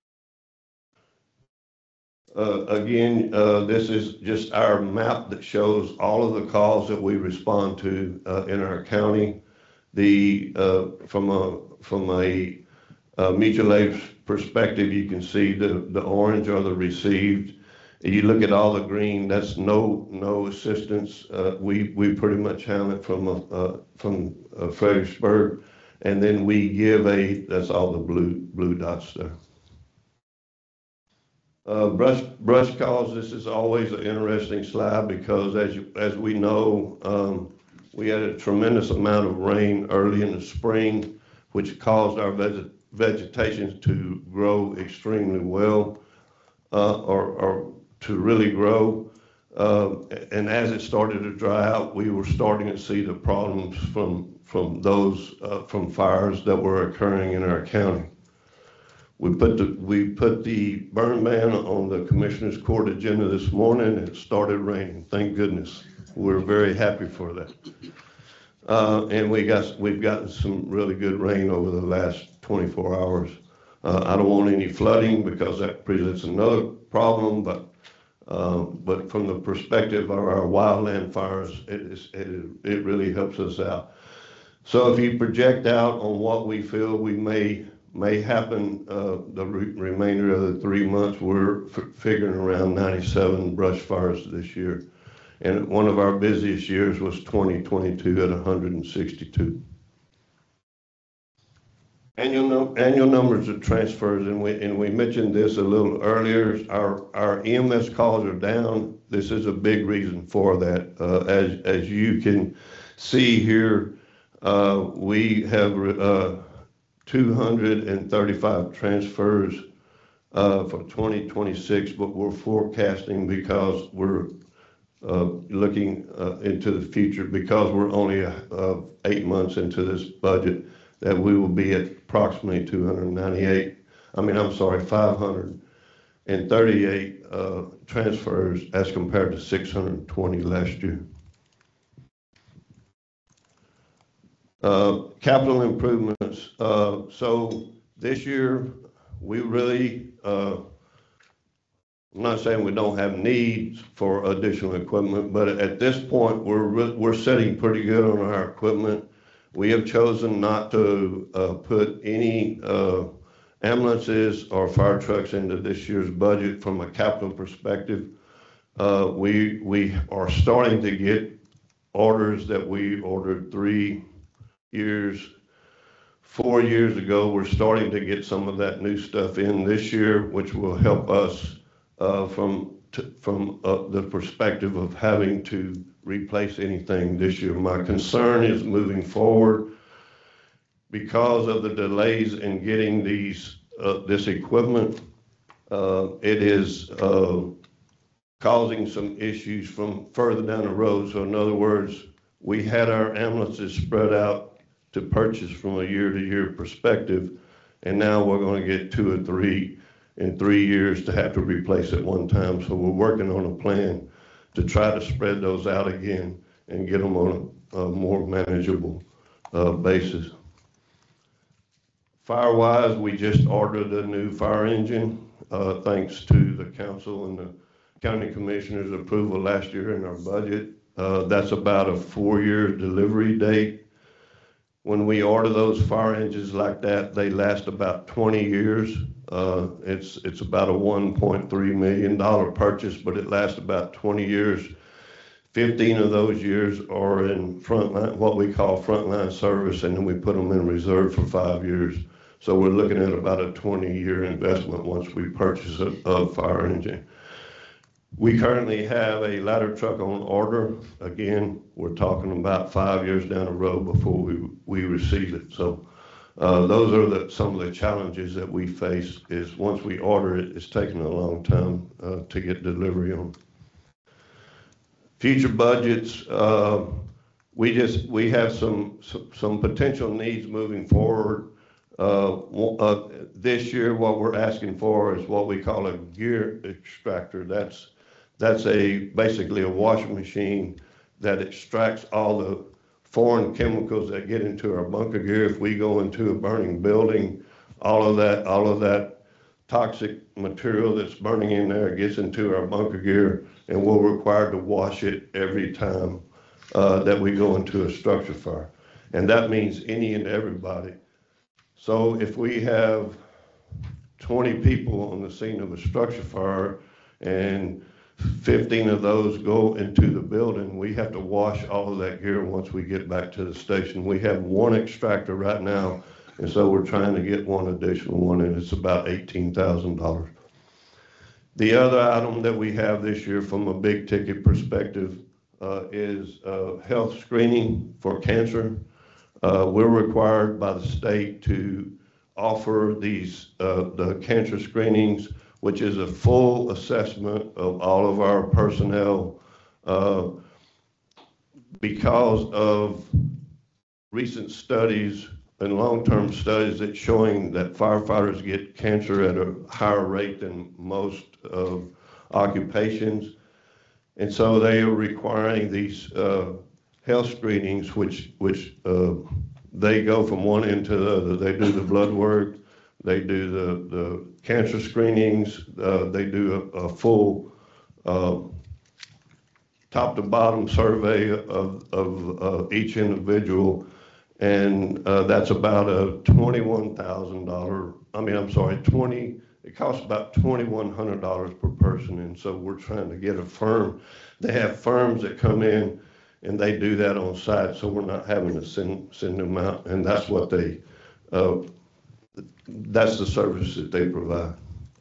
Uh, again, uh, this is just our map that shows all of the calls that we respond to uh, in our county. The uh, from a from a uh, mutual aid perspective, you can see the the orange are the received. You look at all the green, that's no no assistance. Uh, we we pretty much handle it from uh, from uh, Fredericksburg, and then we give aid. That's all the blue blue dots there. Uh, brush brush calls. This is always an interesting slide because, as you, as we know, um, we had a tremendous amount of rain early in the spring, which caused our veg vegetation to grow extremely well, uh, or, or to really grow. Uh, and as it started to dry out, we were starting to see the problems from from those uh, from fires that were occurring in our county. We put the we put the burn ban on the Commissioner's Court agenda this morning, and it started raining. Thank goodness. We're very happy for that. Uh, and we got we've gotten some really good rain over the last twenty-four hours. Uh, I don't want any flooding because that presents another problem, but uh, but from the perspective of our wildland fires, it is it, it really helps us out. So if you project out on what we feel we may may happen uh, the re remainder of the three months, we're f figuring around ninety-seven brush fires this year. And one of our busiest years was twenty twenty-two at one hundred sixty-two. Annual, num annual numbers of transfers, and we, and we mentioned this a little earlier, our, our E M S calls are down. This is a big reason for that. Uh, as, as you can see here, uh, we have uh, two hundred thirty-five transfers uh, for twenty twenty-six, but we're forecasting because we're uh, looking uh, into the future, because we're only uh, eight months into this budget, that we will be at approximately two hundred ninety-eight, I mean, I'm sorry, five hundred thirty-eight uh, transfers as compared to six hundred twenty last year. Uh, capital improvements. Uh, so this year, we really uh, I'm not saying we don't have needs for additional equipment, but at this point, we're, re- we're sitting pretty good on our equipment. We have chosen not to uh, put any uh, ambulances or fire trucks into this year's budget from a capital perspective. Uh, we, we are starting to get orders that we ordered three years, four years ago. We're starting to get some of that new stuff in this year, which will help us uh, from t- from uh, the perspective of having to replace anything this year. My concern is moving forward because of the delays in getting these uh, this equipment. Uh, it is uh, causing some issues from further down the road. So in other words, we had our ambulances spread out to purchase from a year-to-year perspective, and now we're going to get two or three in three years to have to replace at one time. So we're working on a plan to try to spread those out again and get them on a, a more manageable uh, basis. Fire-wise, we just ordered a new fire engine, uh, thanks to the council and the county commissioner's approval last year in our budget. Uh, that's about a four-year delivery date. When we order those fire engines like that, they last about twenty years. Uh, it's it's about a one point three million dollars purchase, but it lasts about twenty years. fifteen of those years are in frontline, what we call frontline service, and then we put them in reserve for five years. So we're looking at about a twenty-year investment once we purchase a, a fire engine. We currently have a ladder truck on order. Again, we're talking about five years down the road before we, we receive it. So uh, those are the, some of the challenges that we face is once we order it, it's taking a long time uh, to get delivery on. Future budgets, uh, we just, we have some, some, some potential needs moving forward. Uh, uh, this year, what we're asking for is what we call a gear extractor. That's That's a basically a washing machine that extracts all the foreign chemicals that get into our bunker gear. If we go into a burning building, all of that, all of that toxic material that's burning in there gets into our bunker gear, and we're required to wash it every time uh, that we go into a structure fire. And that means any and everybody. So if we have twenty people on the scene of a structure fire and fifteen of those go into the building, we have to wash all of that gear once we get back to the station. We have one extractor right now, and so we're trying to get one additional one, and it's about eighteen thousand dollars. The other item that we have this year from a big ticket perspective uh, is uh, health screening for cancer. Uh, we're required by the state to offer these uh, the cancer screenings, which is a full assessment of all of our personnel uh, because of recent studies and long-term studies that's showing that firefighters get cancer at a higher rate than most of occupations. And so they are requiring these uh, health screenings, which, which uh, they go from one end to the other. They do the blood work, they do the, the cancer screenings, uh, they do a, a full uh, top to bottom survey of, of uh, each individual. And uh, that's about a twenty-one thousand dollars, I mean, I'm sorry, twenty, it costs about twenty-one hundred dollars per person. And so we're trying to get a firm. They have firms that come in and they do that on site, so we're not having to send, send them out. And that's what they, uh, that's the service that they provide.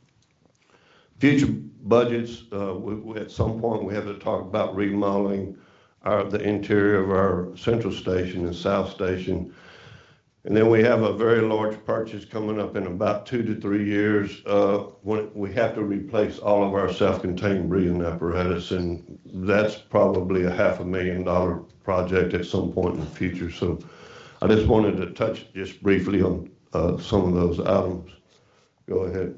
Future budgets, uh, we, we, at some point we have to talk about remodeling our, the interior of our central station and south station. And then we have a very large purchase coming up in about two to three years uh, when we have to replace all of our self-contained breathing apparatus, and that's probably a half a million dollar project at some point in the future. So I just wanted to touch just briefly on uh, some of those items. Go ahead.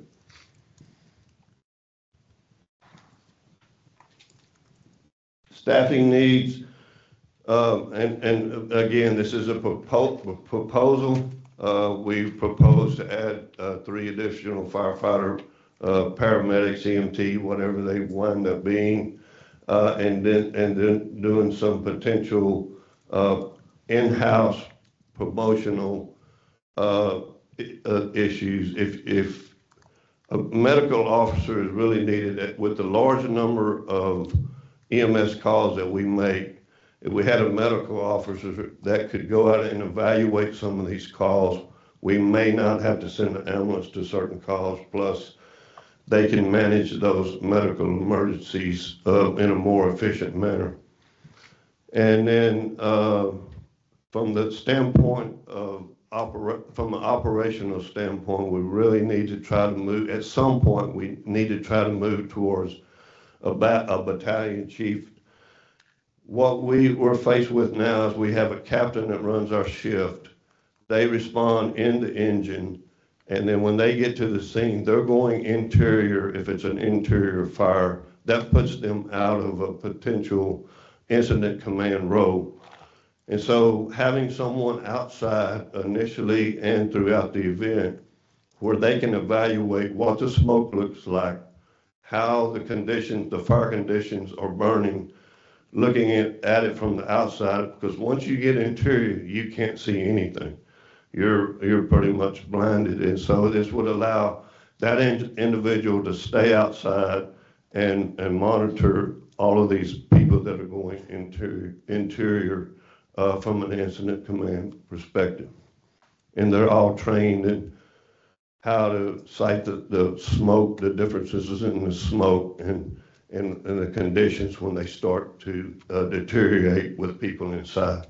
Staffing needs. Uh, and, and again, this is a propo proposal. Uh, we propose to add uh, three additional firefighter uh, paramedics, E M T, whatever they wind up being, uh, and then, and then doing some potential, uh, in-house promotional, uh, uh, issues. If, if a medical officer is really needed, with the large number of E M S calls that we make, if we had a medical officer that could go out and evaluate some of these calls, we may not have to send an ambulance to certain calls, plus they can manage those medical emergencies uh, in a more efficient manner. And then uh, from the standpoint of opera, from an operational standpoint, we really need to try to move, at some point, we need to try to move towards a, ba a battalion chief. What we we're faced with now is we have a captain that runs our shift. They respond in the engine, and then when they get to the scene, they're going interior. If it's an interior fire, that puts them out of a potential incident command role. And so having someone outside initially and throughout the event where they can evaluate what the smoke looks like, how the conditions, the fire conditions are burning, looking at, at it from the outside, because once you get interior, you can't see anything. You're, you're pretty much blinded. And so this would allow that in, individual to stay outside and, and monitor all of these people that are going interior, interior uh, from an incident command perspective. And they're all trained in how to cite the, the smoke, the differences in the smoke, and And, and the conditions when they start to uh, deteriorate with people inside.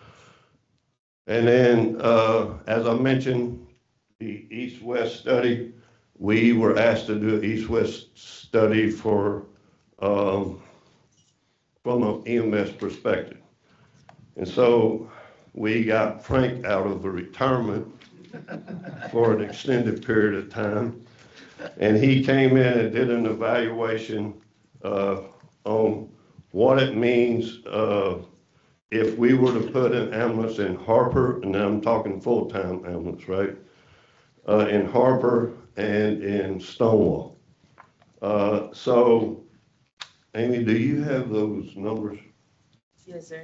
And then, uh, as I mentioned, the East-West study, we were asked to do an East-West study for, um, from an E M S perspective. And so we got Frank out of a retirement for an extended period of time. And he came in and did an evaluation Uh, on what it means uh, if we were to put an ambulance in Harper, and now I'm talking full-time ambulance, right? Uh, in Harper and in Stonewall. Uh, so, Amy, do you have those numbers? Yes, sir.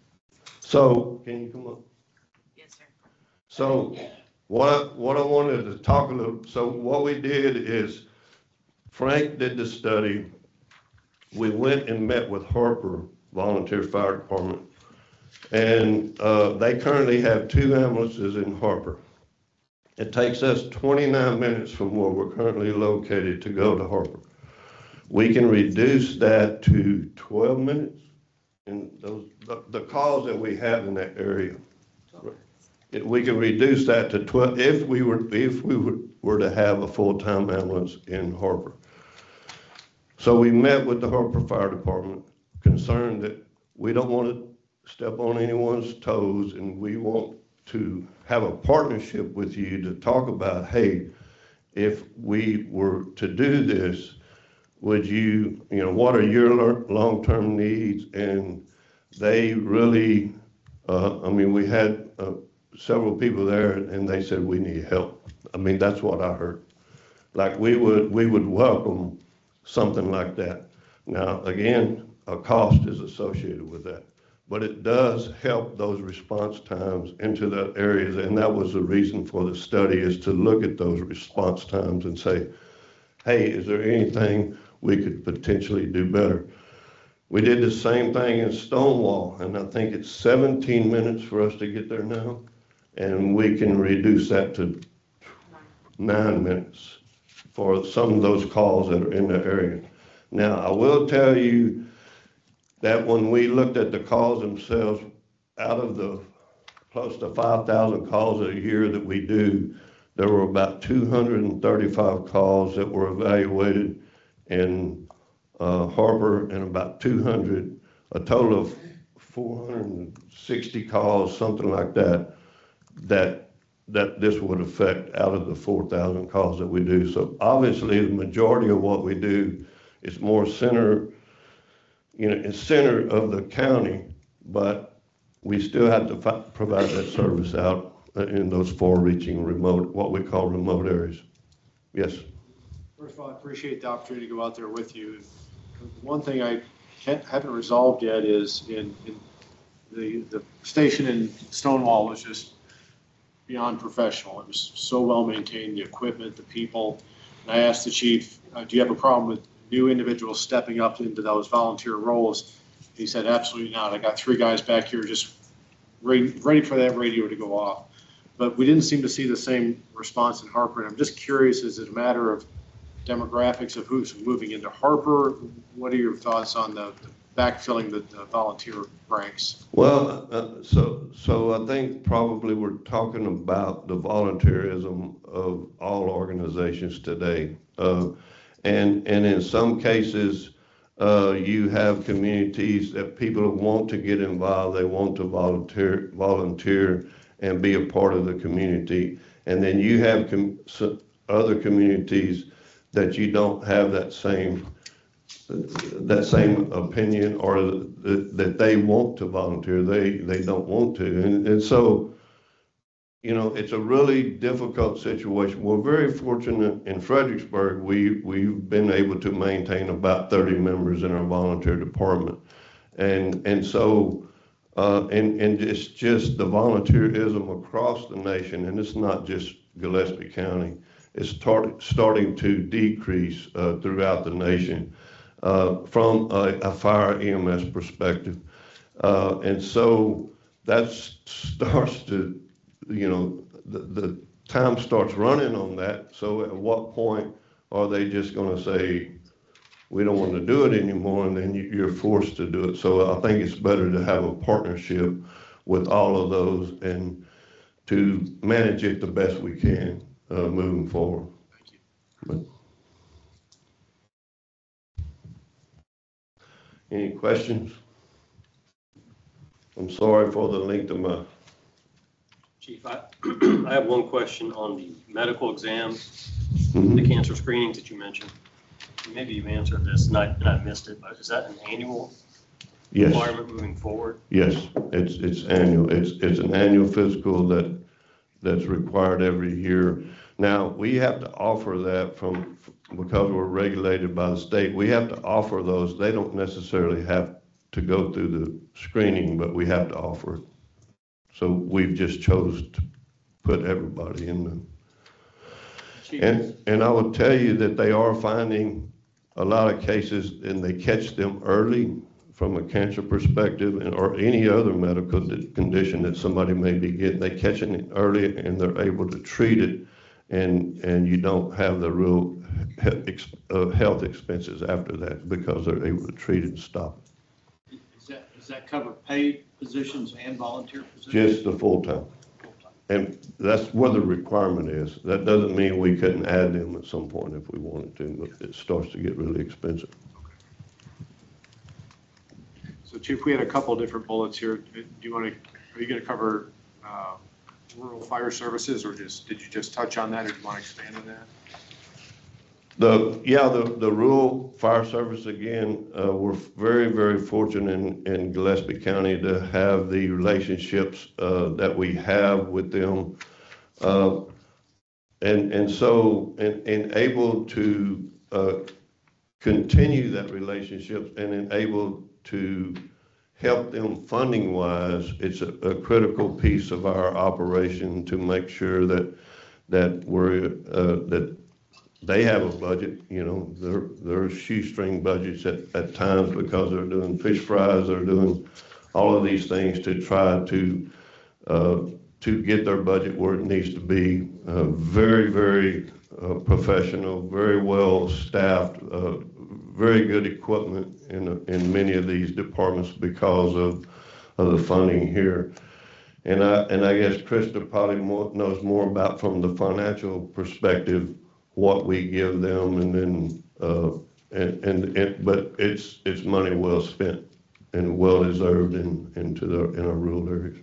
So, can you come up? Yes, sir. So, what I, what I wanted to talk a little, so what we did is Frank did the study. We went and met with Harper Volunteer Fire Department, and uh, they currently have two ambulances in Harper. It takes us twenty-nine minutes from where we're currently located to go to Harper. We can reduce that to twelve minutes, and those the, the calls that we have in that area, it, we can reduce that to twelve if we were if we were, were to have a full-time ambulance in Harper. So we met with the Harper Fire Department, concerned that we don't want to step on anyone's toes, and we want to have a partnership with you to talk about, hey, if we were to do this, would you, you know, what are your long-term needs? And they really, uh, I mean, we had uh, several people there, and they said, we need help. I mean, that's what I heard. Like, we would, we would welcome something like that. Now, again, a cost is associated with that, but it does help those response times into that areas, and that was the reason for the study, is to look at those response times and say, hey, is there anything we could potentially do better? We did the same thing in Stonewall, and I think it's seventeen minutes for us to get there now, and we can reduce that to nine minutes for some of those calls that are in the area. Now, I will tell you that when we looked at the calls themselves, out of the close to five thousand calls a year that we do, there were about two hundred thirty-five calls that were evaluated in uh, Harper, and about two hundred, a total of four hundred sixty calls, something like that, that that this would affect out of the four thousand calls that we do. So obviously the majority of what we do is more center, you know, it's center of the county, but we still have to provide that service out in those far reaching remote, what we call remote areas. Yes. First of all, I appreciate the opportunity to go out there with you. One thing I can't, haven't resolved yet is in, in the, the station in Stonewall was just beyond professional. It was so well maintained, the equipment, the people. And I asked the chief, uh, do you have a problem with new individuals stepping up into those volunteer roles? He said, absolutely not. I got three guys back here just ready, ready for that radio to go off. But we didn't seem to see the same response in Harper. And I'm just curious, is it a matter of demographics of who's moving into Harper? What are your thoughts on the, the backfilling the, the volunteer ranks? Well, uh, so so I think probably we're talking about the volunteerism of all organizations today, uh, and and in some cases, uh, you have communities that people want to get involved. They want to volunteer volunteer and be a part of the community, and then you have com- other communities that you don't have that same that same opinion, or the, that they want to volunteer, they they don't want to, and, and so, you know, it's a really difficult situation. We're very fortunate in Fredericksburg. We we've been able to maintain about thirty members in our volunteer department, and and so, uh, and and it's just the volunteerism across the nation, and it's not just Gillespie County. It's start, starting to decrease uh, throughout the nation. Uh, from a, a fire E M S perspective. Uh, and so that starts to, you know, the, the time starts running on that. So at what point are they just going to say, we don't want to do it anymore, and then you, you're forced to do it? So I think it's better to have a partnership with all of those and to manage it the best we can uh, moving forward. Thank you. But, any questions? I'm sorry for the length of my. Chief, I, I have one question on the medical exams, Mhm. the cancer screenings that you mentioned. Maybe you've answered this and I, and I missed it, but is that an annual Yes, requirement moving forward? yes, it's, it's annual. It's, it's an annual physical that, that's required every year. Now, we have to offer that from, because we're regulated by the state, we have to offer those. They don't necessarily have to go through the screening, but we have to offer it. So we've just chose to put everybody in them. And, and I will tell you that they are finding a lot of cases, and they catch them early from a cancer perspective, and or any other medical condition that somebody may be getting. They catch it early and they're able to treat it, and and you don't have the real health expenses after that because they're able to treat it and stop it. Does that, does that cover paid positions and volunteer positions? Just the full-time. And that's where the requirement is. That doesn't mean we couldn't add them at some point if we wanted to, but it starts to get really expensive. So Chief, we had a couple different bullets here. Do you want to, are you going to cover uh, rural fire services, or just, did you just touch on that, or do you want to expand on that? The, yeah, the, the rural fire service, again, uh, we're very, very fortunate in, in Gillespie County to have the relationships uh, that we have with them. Uh, and, and so, and, and able to uh, continue that relationship and able to help them funding wise. It's a, a critical piece of our operation to make sure that, that we're, uh, that they have a budget. You know, they're, they're shoestring budgets at, at times because they're doing fish fries, they're doing all of these things to try to, uh, to get their budget where it needs to be. Uh, very, very uh, professional, very well staffed, uh, very good equipment in, in many of these departments because of, of the funding here. And I, and I guess Krista probably more, knows more about from the financial perspective what we give them, and then uh, and, and and but it's it's money well spent and well deserved in into the in our rural areas.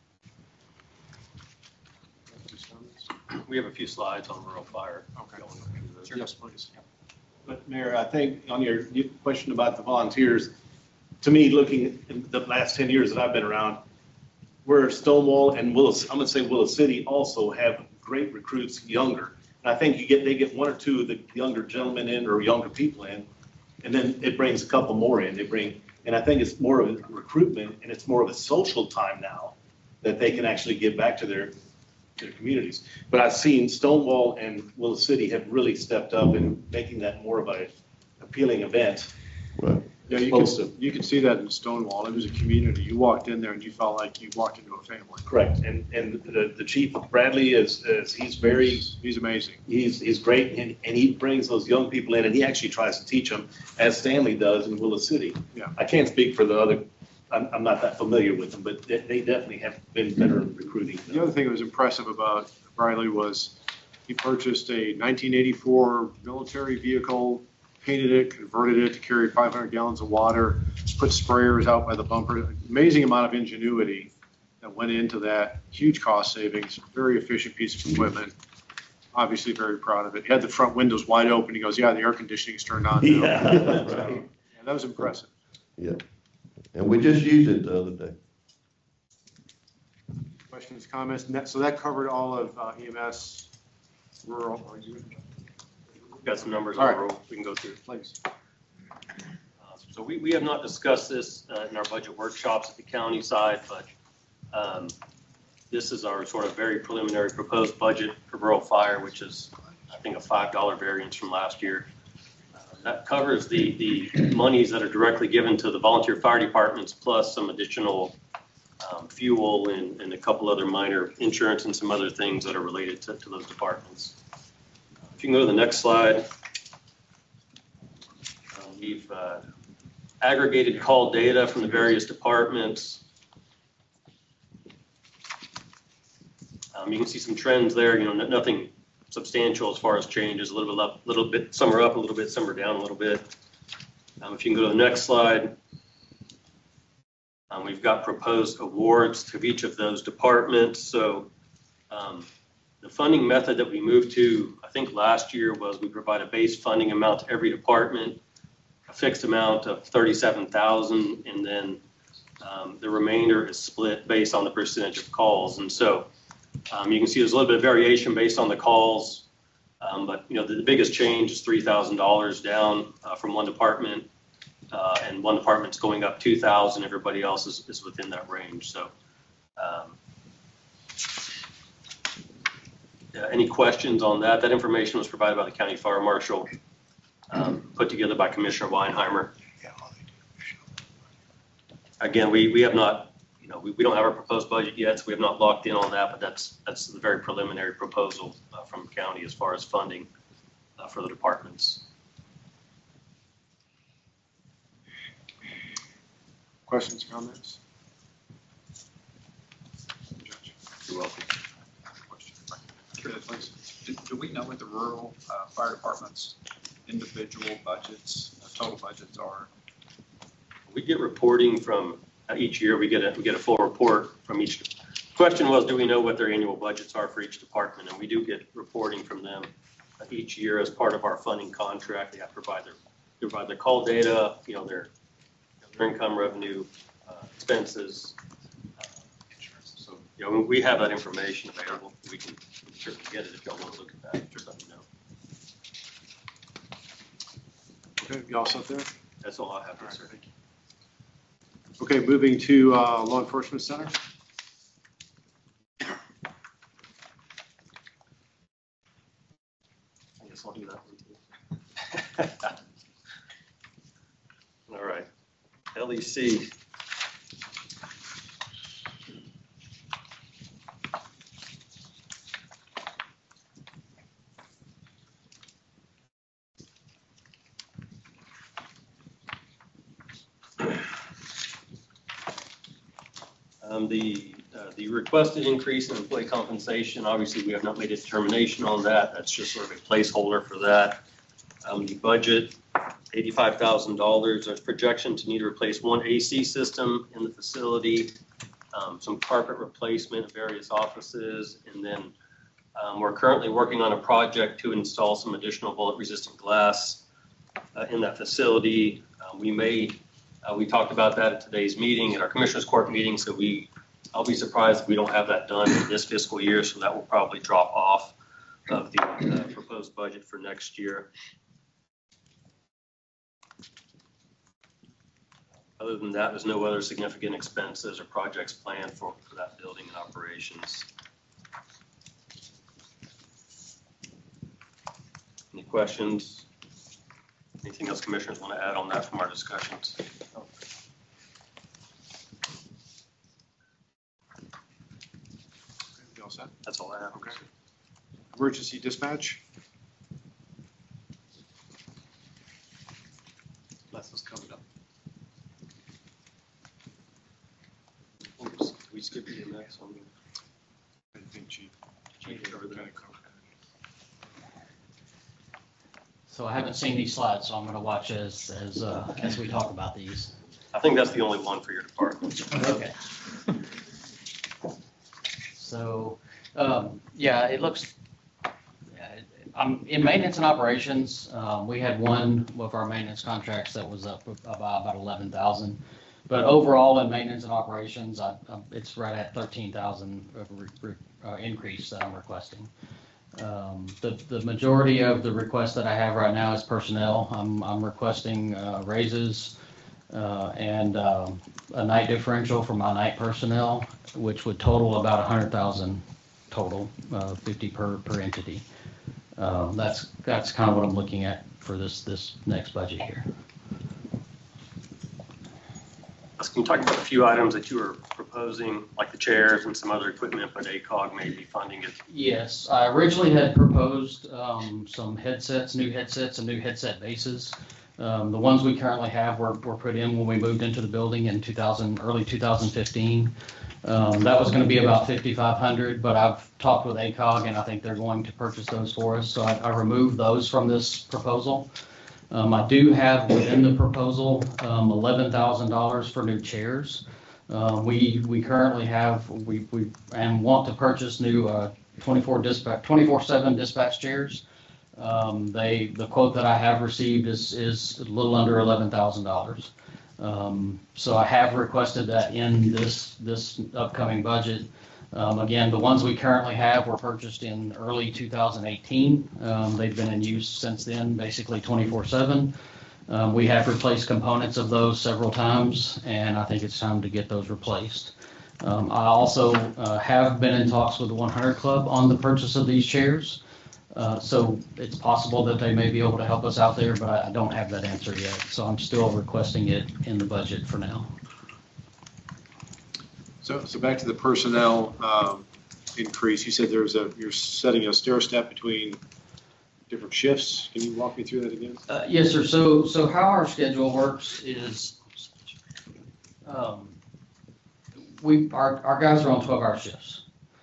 We have a few slides on rural fire. Okay. Sure. Yes, please. But Mayor, I think on your question about the volunteers, to me, looking in the last ten years that I've been around, where Stonewall and Willis, I'm gonna say Willis City also have great great recruits younger. And I think you get, they get one or two of the younger gentlemen in or younger people in, and then it brings a couple more in. They bring, and I think it's more of a recruitment and it's more of a social time now that they can actually give back to their, their communities. But I've seen Stonewall and Willow City have really stepped up in making that more of a appealing event. Right. Yeah, you Close can, you can see that in Stonewall. It was a community. You walked in there and you felt like you walked into a family. Correct. And, and the, the chief, Bradley, is, is, he's very, He's amazing. he's, he's great, and, and he brings those young people in, and he actually tries to teach them, as Stanley does in Willow City. Yeah. I can't speak for the other, I'm, I'm not that familiar with them, but they, they definitely have been better in recruiting. The other thing that was impressive about Briley was he purchased a nineteen eighty-four military vehicle, painted it, converted it to carry five hundred gallons of water, put sprayers out by the bumper. Amazing amount of ingenuity that went into that, huge cost savings, very efficient piece of equipment. Obviously very proud of it. He had the front windows wide open. He goes, yeah, the air conditioning's turned on now. Yeah. So, yeah, that was impressive. Yeah. And we just used it the other day. Questions, comments? And that- So that covered all of uh, E M S, rural, are you? We've got some numbers All on right. the roll we can go through. Please. Uh, So we, we have not discussed this uh, in our budget workshops at the county side, but um, this is our sort of very preliminary proposed budget for rural fire, which is, I think, a five dollar variance from last year. Uh, That covers the, the monies that are directly given to the volunteer fire departments, plus some additional um, fuel and, and a couple other minor insurance and some other things that are related to, to those departments. If you can go to the next slide. Uh, We've uh, aggregated call data from the various departments. Um, You can see some trends there, you know, no- nothing substantial as far as changes, a little bit up, little bit, some are up a little bit, some are down a little bit. Um, If you can go to the next slide. Um, We've got proposed awards to each of those departments. So um, the funding method that we moved to, I think last year, was we provide a base funding amount to every department, a fixed amount of thirty-seven thousand, and then um, the remainder is split based on the percentage of calls. And so um, you can see there's a little bit of variation based on the calls, um, but you know the, the biggest change is three thousand dollars down uh, from one department, uh, and one department's going up two thousand. Everybody else is, is within that range. So. Um, Uh, Any questions on that? That information was provided by the county fire marshal, um, put together by Commissioner Weinheimer. Again, we, we have not, you know, we, we don't have our proposed budget yet, so we have not locked in on that, but that's, that's the very preliminary proposal uh, from the county as far as funding uh, for the departments. Questions, comments? You're welcome. Please. Do, do we know what the rural uh, fire department's individual budgets, uh, total budgets are? We get reporting from, uh, each year, we get a, we get a full report from each. Question was, do we know what their annual budgets are for each department? And we do get reporting from them uh, each year as part of our funding contract. They have to provide their, they provide their call data, you know, their, their income, revenue, uh, expenses. Uh, So, you know, we have that information available. We can certainly get it if y'all want to look at that. Just let me know. Okay, you all set there? That's all I have, All right, sir. thank you. Okay, moving to uh, Law Enforcement Center. I guess I'll do that one too. All right, L E C. Um, The, uh, the requested increase in employee compensation, obviously, we have not made a determination on that. That's just sort of a placeholder for that. Um, The budget, eighty-five thousand dollars. There's projection to need to replace one A C system in the facility, um, some carpet replacement in various offices, and then um, we're currently working on a project to install some additional bullet-resistant glass uh, in that facility. Uh, We may Uh, we talked about that at today's meeting, at our Commissioners Court meeting, so we I'll be surprised if we don't have that done in this fiscal year, so that will probably drop off of the uh, proposed budget for next year. Other than that, there's no other significant expenses or projects planned for, for that building and operations. Any questions? Anything else commissioners want to add on that from our discussions? You all set? That's all I have. Okay. Emergency dispatch? That's what's coming up. Oops, we skipped E M X on the. I think Chief. Chief covered that. So I haven't seen these slides, so I'm going to watch as, as, uh, as we talk about these. I think that's the only one for your department. Okay. So, um, yeah, it looks, I'm in maintenance and operations. Um, we had one of our maintenance contracts that was up about, about eleven thousand. But overall in maintenance and operations, I, I, it's right at thirteen thousand of re, re, uh, increase that I'm requesting. Um, the, the majority of the requests that I have right now is personnel. I'm, I'm requesting uh, raises uh, and um, a night differential for my night personnel, which would total about one hundred thousand total, uh, fifty per, per entity. Um, that's that's kind of what I'm looking at for this, this next budget here. Can you talk about a few items that you were proposing, like the chairs and some other equipment, but A C O G may be funding it? Yes, I originally had proposed um, some headsets, new headsets and new headset bases. Um, the ones we currently have were, were put in when we moved into the building in two thousand, early two thousand fifteen. Um, that was going to be about fifty-five hundred, but I've talked with A C O G and I think they're going to purchase those for us. So I, I removed those from this proposal. Um, I do have within the proposal um, eleven thousand dollars for new chairs. Uh, we we currently have we we and want to purchase new uh, twenty-four dispatch twenty-four seven dispatch chairs. Um, they the quote that I have received is is a little under eleven thousand dollars. Um, so I have requested that in this this upcoming budget. Um, again, the ones we currently have were purchased in early two thousand eighteen. Um, they've been in use since then, basically twenty-four seven. Um, we have replaced components of those several times, and I think it's time to get those replaced. Um, I also uh, have been in talks with the one hundred Club on the purchase of these chairs. Uh, so it's possible that they may be able to help us out there, but I, I don't have that answer yet. So I'm still requesting it in the budget for now. So, so back to the personnel um, increase, you said there's a, you're setting a stair step between different shifts. Can you walk me through that again? Uh, yes, sir. So, so how our schedule works is, um, we, our, our guys are on twelve hour shifts,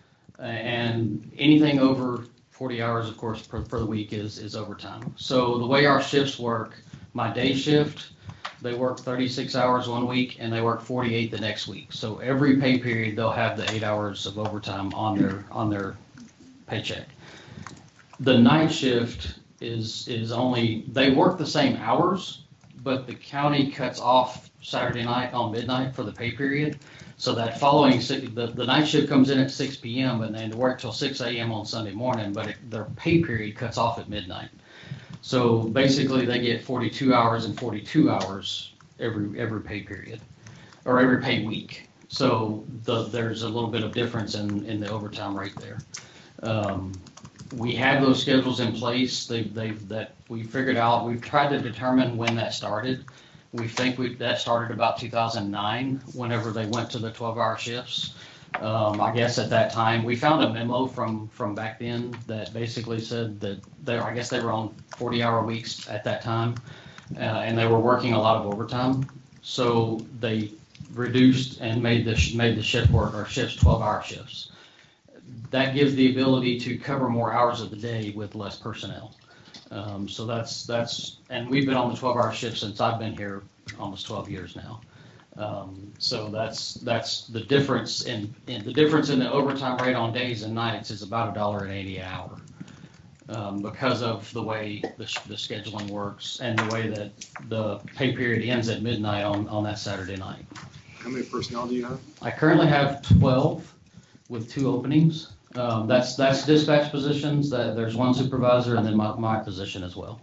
and anything over forty hours, of course, per, per the week is, is overtime. So the way our shifts work, my day shift, they work thirty-six hours one week and they work forty-eight the next week. So every pay period, they'll have the eight hours of overtime on their, on their paycheck. The night shift is, is only, they work the same hours, but the county cuts off Saturday night on midnight for the pay period. So that following, the, the night shift comes in at six P M and then they work till six A M on Sunday morning, but it, their pay period cuts off at midnight. So basically they get forty-two hours and forty-two hours every, every pay period, or every pay week. So the, there's a little bit of difference in, in the overtime rate there. Um, we have those schedules in place. They've, they've, that we figured out, we've tried to determine when that started. We think we, that started about two thousand nine, whenever they went to the twelve hour shifts. Um, I guess at that time, we found a memo from, from back then that basically said that they, I guess they were on forty hour weeks at that time, uh, and they were working a lot of overtime. So they reduced and made the, made the shift work, or shifts twelve hour shifts. That gives the ability to cover more hours of the day with less personnel. Um, so that's, that's, and we've been on the twelve hour shift since I've been here almost twelve years now. Um, so that's, that's the difference in, in the difference in the overtime rate on days and nights is about a dollar and eighty an hour. Um, because of the way the, the scheduling works and the way that the pay period ends at midnight on, on that Saturday night. How many personnel do you have? I currently have twelve with two openings. Um, That's, that's dispatch positions, that, there's one supervisor and then my, my position as well.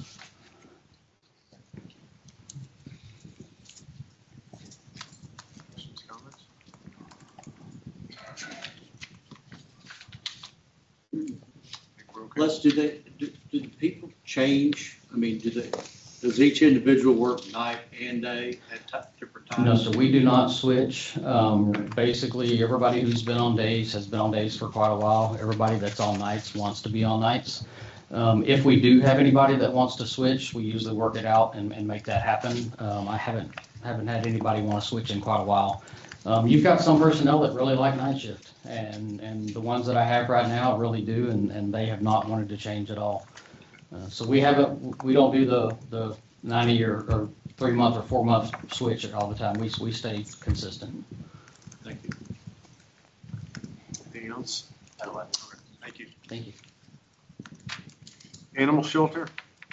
Questions, comments? Think we're okay? Les, do they, do, do the people change? I mean, do they, does each individual work night and day at ti- different times? No, sir, we do not switch. Um, Basically, everybody who's been on days has been on days for quite a while. Everybody that's on nights wants to be on nights. Um, If we do have anybody that wants to switch, we usually work it out and, and make that happen. Um, I haven't, haven't had anybody want to switch in quite a while. Um, You've got some personnel that really like night shift, and, and the ones that I have right now really do, and, and they have not wanted to change at all. Uh, So we haven't, we don't do the, the ninety or, or three month or four month switch all the time. We, we stay consistent. Thank you. Anything else? Thank you. Thank you. Animal shelter?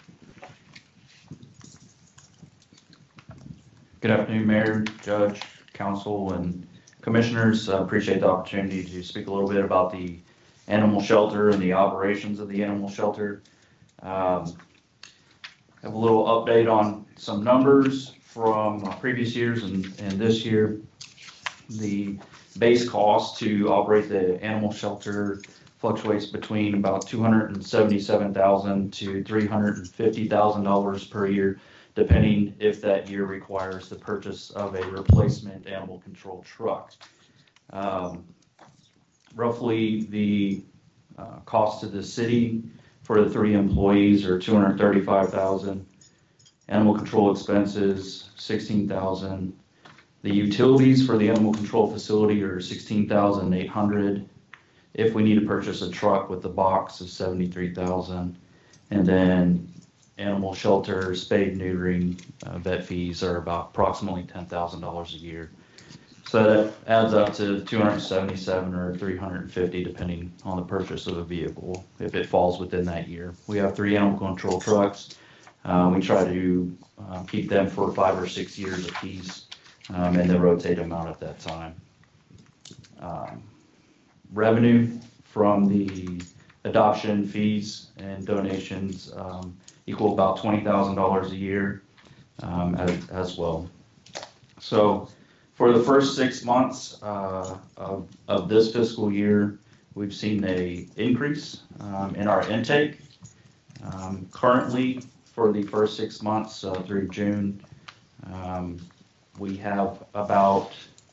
Good afternoon, Mayor, Judge, Council, and Commissioners. I appreciate the opportunity to speak a little bit about the animal shelter and the operations of the animal shelter. Um, Have a little update on some numbers from previous years and, and this year. The base cost to operate the animal shelter fluctuates between about two hundred seventy-seven thousand dollars to three hundred fifty thousand dollars per year, depending if that year requires the purchase of a replacement animal control truck. Um, roughly the uh, cost to the city for the three employees are two hundred thirty-five thousand dollars. Animal control expenses, sixteen thousand dollars. The utilities for the animal control facility are sixteen thousand eight hundred dollars. If we need to purchase a truck with the box is seventy-three thousand dollars. And then animal shelter, spade, neutering, uh, vet fees are about approximately ten thousand dollars a year. So that adds up to two hundred seventy-seven or three hundred fifty, depending on the purchase of a vehicle, if it falls within that year. We have three animal control trucks. Um, we try to uh, keep them for five or six years apiece, um, and then rotate them out at that time. Um, revenue from the adoption fees and donations um, equal about twenty thousand dollars a year um, as, as well. So for the first six months uh, of, of this fiscal year, we've seen a increase um, in our intake. Um, currently, for the first six months uh, through June, um, we have about,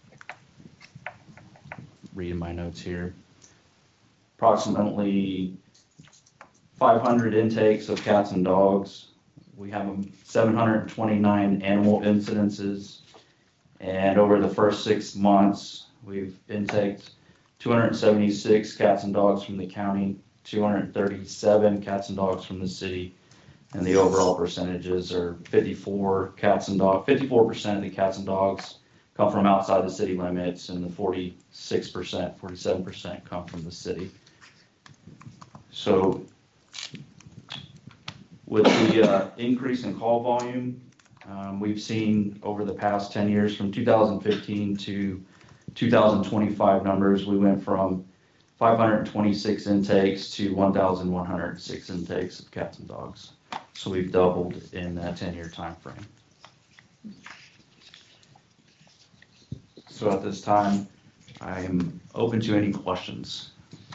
reading my notes here, approximately five hundred intakes of cats and dogs. We have seven hundred twenty-nine animal incidences. And over the first six months, we've intaked two hundred seventy-six cats and dogs from the county, two hundred thirty-seven cats and dogs from the city, and the overall percentages are fifty-four cats and dogs. fifty-four percent of the cats and dogs come from outside the city limits, and the forty-six percent, forty-seven percent come from the city. So with the uh, increase in call volume, um, we've seen over the past ten years, from two thousand fifteen to two thousand twenty-five numbers, we went from five hundred twenty-six intakes to one thousand one hundred six intakes of cats and dogs. So we've doubled in that ten-year time frame. So at this time, I am open to any questions.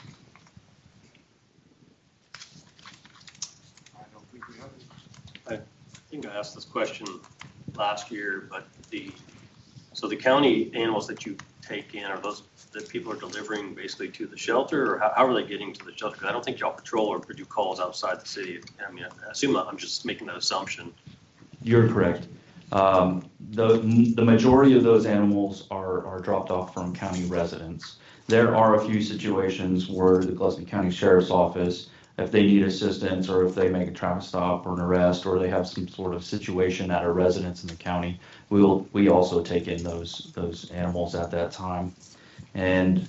I don't think we have any. I think I asked this question last year, but the, so the county animals that you take in, are those that people are delivering basically to the shelter, or how, how are they getting to the shelter? Because I don't think y'all patrol or do calls outside the city. I mean, I assume, I'm just making that assumption. You're correct. Um, the, the majority of those animals are, are dropped off from county residents. There are a few situations where the Gillespie County Sheriff's Office, if they need assistance or if they make a traffic stop or an arrest, or they have some sort of situation at a residence in the county, we will, we also take in those, those animals at that time. And,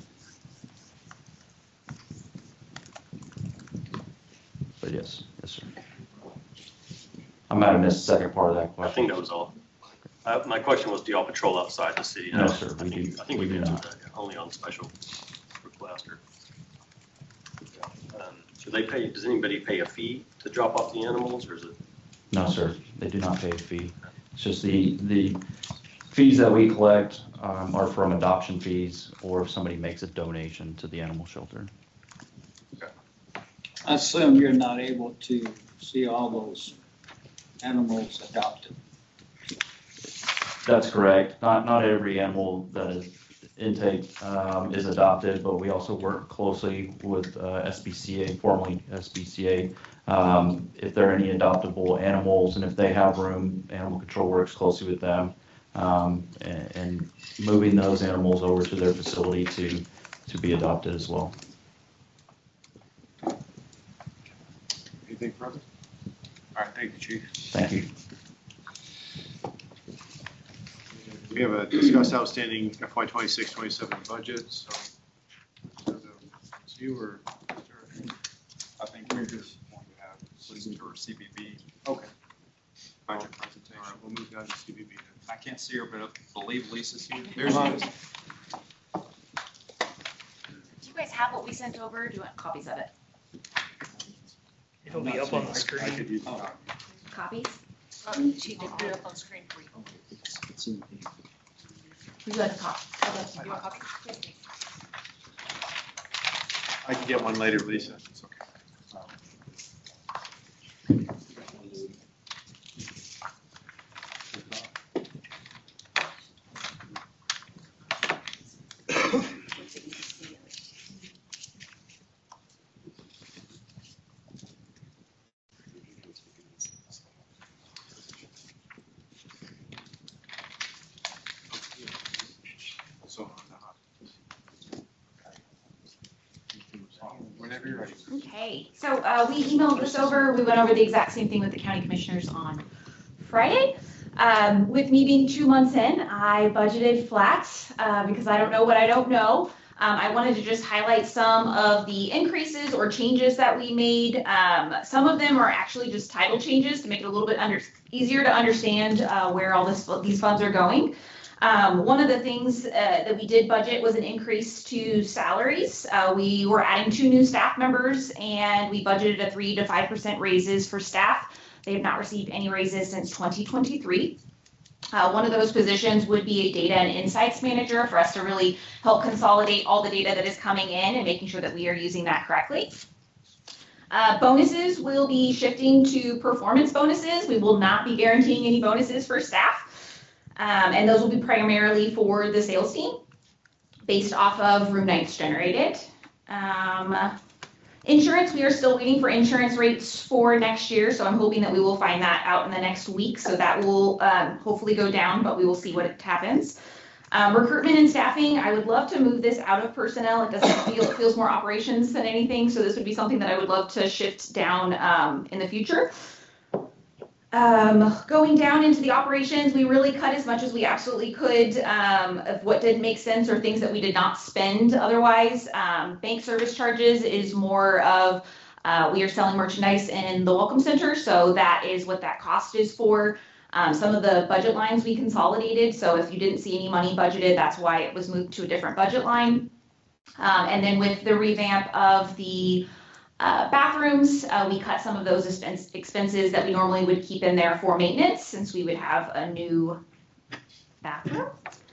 but yes, yes, sir. I might have missed the second part of that I question. think that was all. Uh, my question was, do y'all patrol outside the city? No, sir, we I think- do- I think we we do do not. that, only on special request or. Um, Do they pay, does anybody pay a fee to drop off the animals, or is it? No, sir, they do not pay a fee. It's just the, the fees that we collect um, are from adoption fees or if somebody makes a donation to the animal shelter. I assume you're not able to see all those animals adopted. That's correct. Not, not every animal that is intake um, is adopted, but we also work closely with uh, S B C A, formerly S B C A. Um, If there are any adoptable animals and if they have room, animal control works closely with them. um, And and moving those animals over to their facility to, to be adopted as well. Anything further? All right, thank you, Chief. Thank you. We have a discussed outstanding F Y twenty-six twenty-seven budget, so. It's you or? I think we're just going to have Lisa or C B B. Okay. Budget All presentation. right, we'll move down to C B B then. I can't see her, but I believe Lisa's here. There's Hold on. Lisa. Do you guys have what we sent over? Do you want copies of it? It'll be up on the I screen. could use it. Copies? Um, She did put it up on screen for you. Would you like a copy? Okay. You want a copy? Yes, please. I can get one later, Lisa. It's okay. So, whenever you're ready. Okay, so uh, we emailed this over. We went over the exact same thing with the county commissioners on Friday. Um, With me being two months in, I budgeted flat uh, because I don't know what I don't know. Um, I wanted to just highlight some of the increases or changes that we made. Um, Some of them are actually just title changes to make it a little bit under, easier to understand uh, where all this, these funds are going. Um, one of the things uh, that we did budget was an increase to salaries. Uh, we were adding two new staff members and we budgeted a three to five percent raises for staff. They have not received any raises since twenty twenty-three. Uh, one of those positions would be a data and insights manager for us to really help consolidate all the data that is coming in and making sure that we are using that correctly. Uh, bonuses will be shifting to performance bonuses. We will not be guaranteeing any bonuses for staff. Um, and those will be primarily for the sales team based off of room nights generated. Um, insurance, we are still waiting for insurance rates for next year, so I'm hoping that we will find that out in the next week. So that will um, hopefully go down, but we will see what happens. Um, recruitment and staffing, I would love to move this out of personnel. It doesn't feel, it feels more operations than anything, so this would be something that I would love to shift down um, in the future. Um, going down into the operations, we really cut as much as we absolutely could um, of what did make sense or things that we did not spend otherwise. Um, bank service charges is more of, uh, we are selling merchandise in the Welcome Center, so that is what that cost is for. Um, some of the budget lines we consolidated, so if you didn't see any money budgeted, that's why it was moved to a different budget line. Um, and then with the revamp of the Uh, bathrooms, uh, we cut some of those expense, expenses that we normally would keep in there for maintenance since we would have a new bathroom.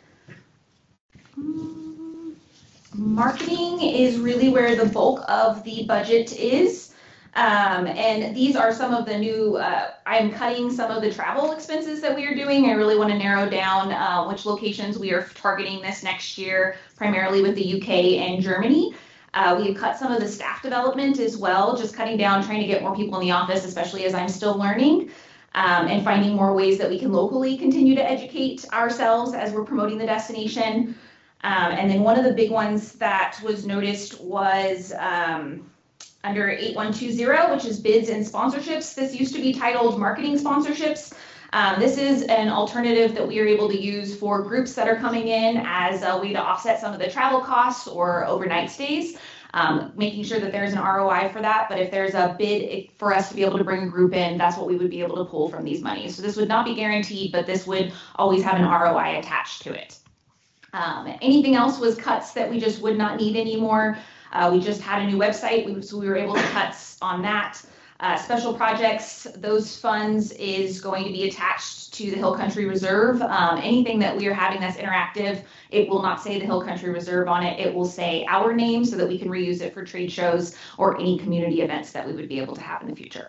Um, marketing is really where the bulk of the budget is. Um, and these are some of the new, uh, I'm cutting some of the travel expenses that we are doing. I really want to narrow down uh, which locations we are targeting this next year, primarily with the U K and Germany. Uh, we have cut some of the staff development as well, just cutting down, trying to get more people in the office, especially as I'm still learning, um, and finding more ways that we can locally continue to educate ourselves as we're promoting the destination. Um, and then one of the big ones that was noticed was um, under eight one two zero, which is bids and sponsorships. This used to be titled marketing sponsorships. Um, this is an alternative that we are able to use for groups that are coming in as a way to offset some of the travel costs or overnight stays. um, making sure that there's an R O I for that. But if there's a bid for us to be able to bring a group in, that's what we would be able to pull from these monies. So this would not be guaranteed, but this would always have an R O I attached to it. Um, anything else was cuts that we just would not need anymore. Uh, we just had a new website, we, so we were able to cut on that. Uh, special projects, those funds is going to be attached to the Hill Country Reserve. Um, anything that we are having that's interactive, it will not say the Hill Country Reserve on it. It will say our name so that we can reuse it for trade shows or any community events that we would be able to have in the future.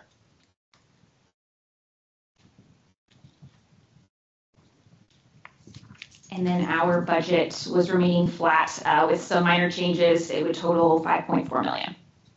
And then our budget was remaining flat uh, with some minor changes. It would total five point four million.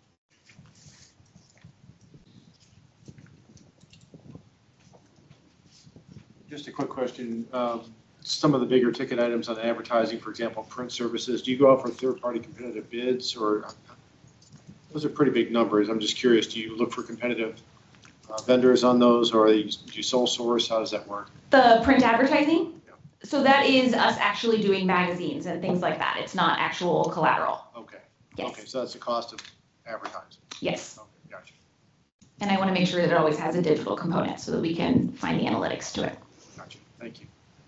Just a quick question. Um, some of the bigger ticket items on advertising, for example, print services, do you go out for third-party competitive bids, or those are pretty big numbers? I'm just curious, do you look for competitive uh, vendors on those, or do you sole source? How does that work? The print advertising? Yeah. So that is us actually doing magazines and things like that. It's not actual collateral. Okay. Yes. Okay, so that's the cost of advertising. Yes. Okay, gotcha. And I want to make sure that it always has a digital component so that we can find the analytics to it. Gotcha. Thank you.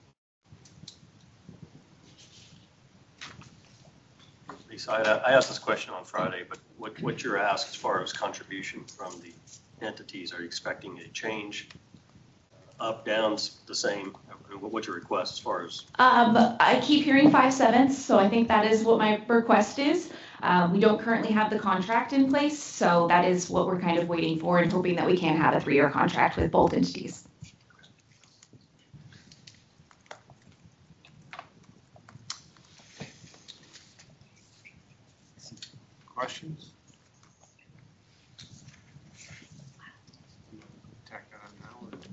Lisa, I I asked this question on Friday, but what, what's your ask as far as contribution from the entities? Are you expecting a change? Up, down, the same? What's your request as far as? Um, I keep hearing five sevenths, so I think that is what my request is. Um, we don't currently have the contract in place, so that is what we're kind of waiting for and hoping that we can have a three-year contract with both entities. Questions? Tack that on now, or?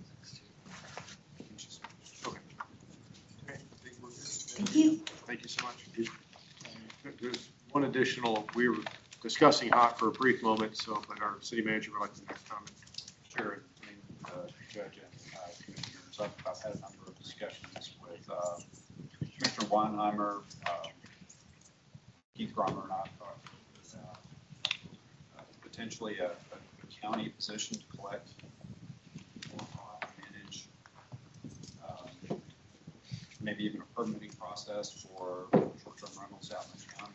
Okay. Okay, I think we're good. Thank you. Thank you so much. There's one additional, we were discussing hot for a brief moment, so, but our city manager would like to make a comment. Sure. I mean, uh, Judge and uh, Commissioners, I've I've had a number of discussions with uh, Commissioner Weinheimer, uh, Keith Grummer, and I talked about uh, potentially a a county position to collect more hot, manage, um, maybe even a permitting process for short-term rentals out in the county.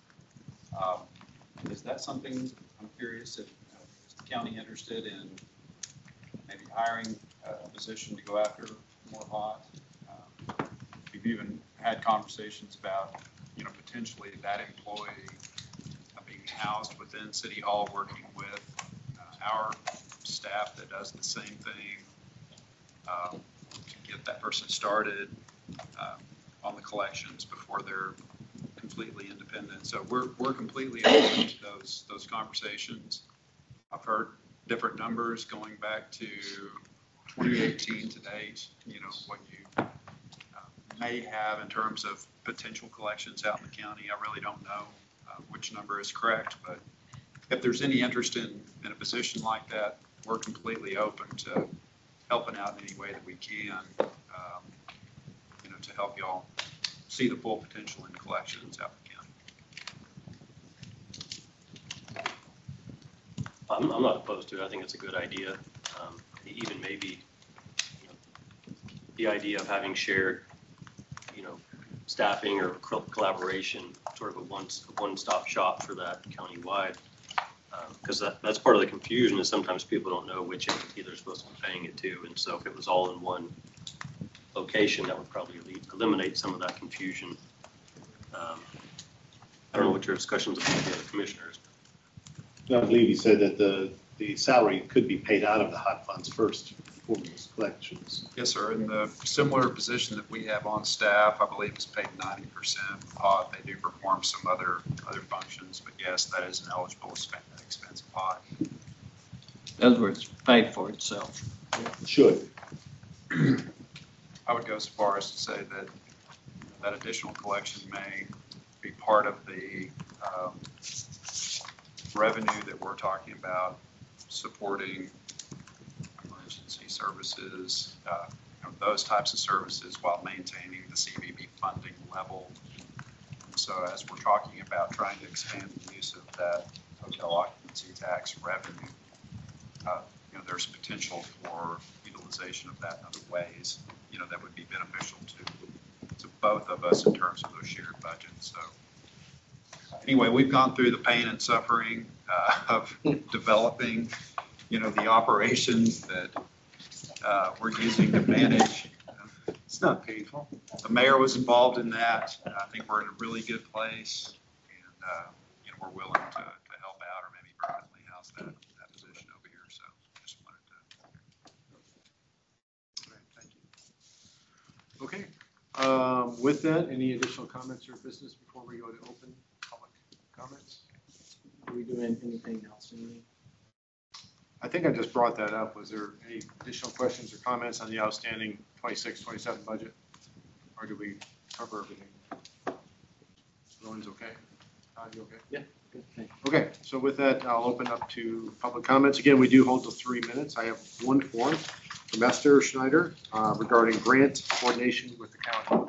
Um, Is that something, I'm curious, if uh, is the county interested in maybe hiring a position to go after more hot? Um, We've even had conversations about, you know, potentially that employee uh, being housed within City Hall, working with uh, our staff that does the same thing um, to get that person started um, on the collections before they're completely independent. So we're, we're completely open to those, those conversations. I've heard different numbers going back to twenty eighteen to date, you know, what you uh, may have in terms of potential collections out in the county. I really don't know uh, which number is correct, but if there's any interest in, in a position like that, we're completely open to helping out in any way that we can, um, you know, to help y'all see the full potential in collections out in the county. I'm, I'm not opposed to it. I think it's a good idea. Um, even maybe, you know, the idea of having shared, you know, staffing or collaboration, sort of a one, one-stop shop for that countywide. Because um, that, that's part of the confusion is sometimes people don't know which entity they're supposed to be paying it to. And so if it was all in one location, that would probably eliminate some of that confusion. Um, I don't know what your discussions have been with the other commissioners. I believe he said that the, the salary could be paid out of the hot funds first for those collections. Yes, sir. In the similar position that we have on staff, I believe is paid ninety percent hot. They do perform some other, other functions, but yes, that is an eligible expense of hot. In other words, pay for itself. It should. I would go so far as to say that that additional collection may be part of the um, revenue that we're talking about supporting emergency services, uh, you know, those types of services while maintaining the C V B funding level. So as we're talking about trying to expand the use of that hotel occupancy tax revenue, uh, you know, there's potential for utilization of that in other ways, you know, that would be beneficial to, to both of us in terms of those shared budgets. So anyway, we've gone through the pain and suffering uh, of developing, you know, the operations that uh, we're using to manage. It's not painful. The mayor was involved in that. I think we're in a really good place, and, uh, you know, we're willing to, to help out or maybe permanently house that, that position over here, so just wanted to. All right, thank you. Okay, um, with that, any additional comments or business before we go to open public comments? Are we doing anything else in the? I think I just brought that up. Was there any additional questions or comments on the outstanding twenty-six, twenty-seven budget? Or do we cover everything? Everyone's okay? Todd, you okay? Yeah, good, thanks. Okay, so with that, I'll open up to public comments. Again, we do hold to three minutes. I have one form from Esther Schneider uh, regarding grant coordination with the county.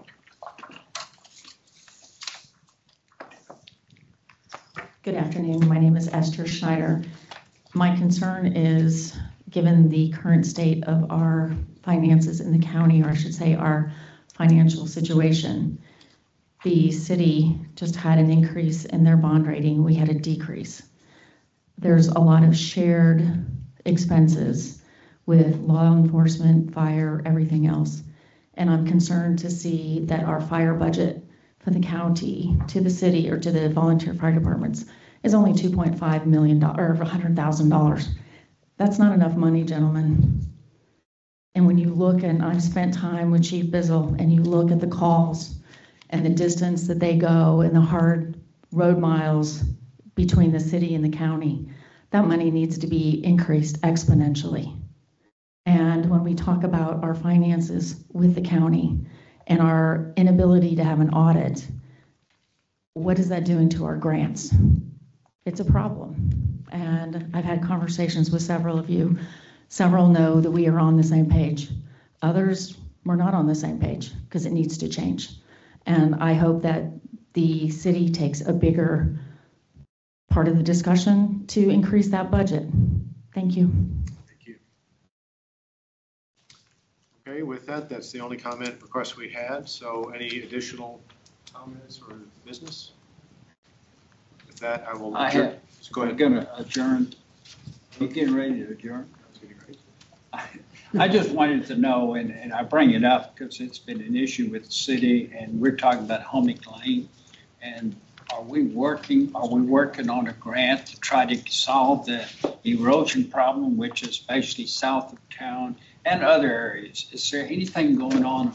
Good afternoon. My name is Esther Schneider. My concern is, given the current state of our finances in the county, or I should say our financial situation, the city just had an increase in their bond rating. We had a decrease. There's a lot of shared expenses with law enforcement, fire, everything else. And I'm concerned to see that our fire budget for the county to the city or to the volunteer fire departments is only two point five million dollars or one hundred thousand dollars. That's not enough money, gentlemen. And when you look, and I've spent time with Chief Bizzle, and you look at the calls and the distance that they go and the hard road miles between the city and the county, that money needs to be increased exponentially. And when we talk about our finances with the county and our inability to have an audit, what is that doing to our grants? It's a problem. And I've had conversations with several of you. Several know that we are on the same page. Others, we're not on the same page because it needs to change. And I hope that the city takes a bigger part of the discussion to increase that budget. Thank you. Thank you. Okay, with that, that's the only comment request we had. So any additional comments or business? With that, I will I adjourn. have, Just go we're ahead. gonna adjourn. You getting ready to adjourn? I just wanted to know, and, and I bring it up because it's been an issue with the city, and we're talking about Homick Lane. And are we working, are we working on a grant to try to solve the erosion problem, which is basically south of town and other areas? Is there anything going on?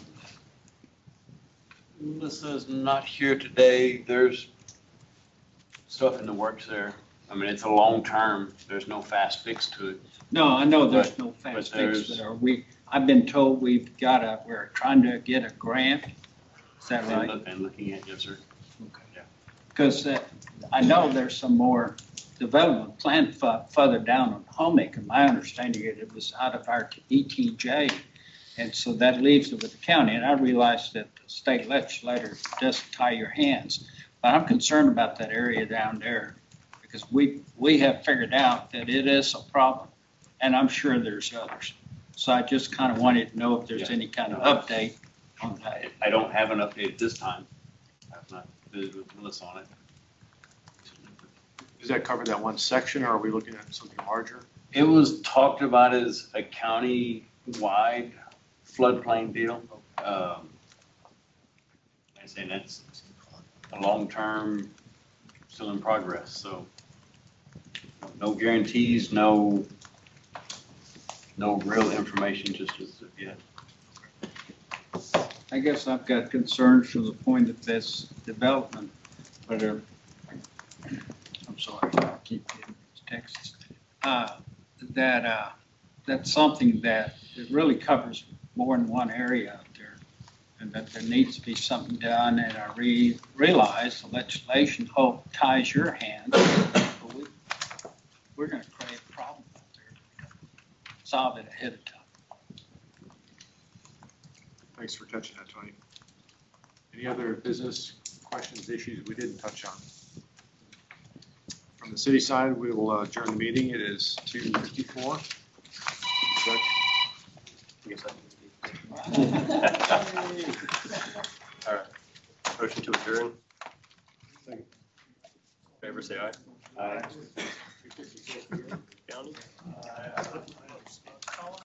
Melissa's not here today. There's stuff in the works there. I mean, it's a long term. There's no fast fix to it. No, I know there's But- no fast but fix, there's- but are we, I've been told we've got a, we're trying to get a grant. Is that And right? look- And looking at, yes, sir. Because I know there's some more development planned fu- further down on Homick, and my understanding is it was out of our E T J. And so that leaves it with the county, and I realize that the state legislature doesn't tie your hands. But I'm concerned about that area down there, because we, we have figured out that it is a problem, and I'm sure there's others. So I just kind of wanted to know if there's Yeah. any kind of update on that. I don't have an update at this time. I've not visited with Melissa on it. Does that cover that one section, or are we looking at something larger? It was talked about as a county-wide floodplain deal. Um, I say that's a long-term, still in progress, so no guarantees, no, no real information just as of yet. I guess I've got concerns from the point of this development, but, uh, I'm sorry, I keep getting these texts. Uh, that, uh, that's something that it really covers more than one area out there. And that there needs to be something done, and I re, realize the legislation hope ties your hands. But we, we're gonna create a problem out there. Solve it ahead of time. Thanks for touching that, Tony. Any other business questions, issues we didn't touch on. From the city side, we will adjourn the meeting. It is two fifty-four. I guess I can speak.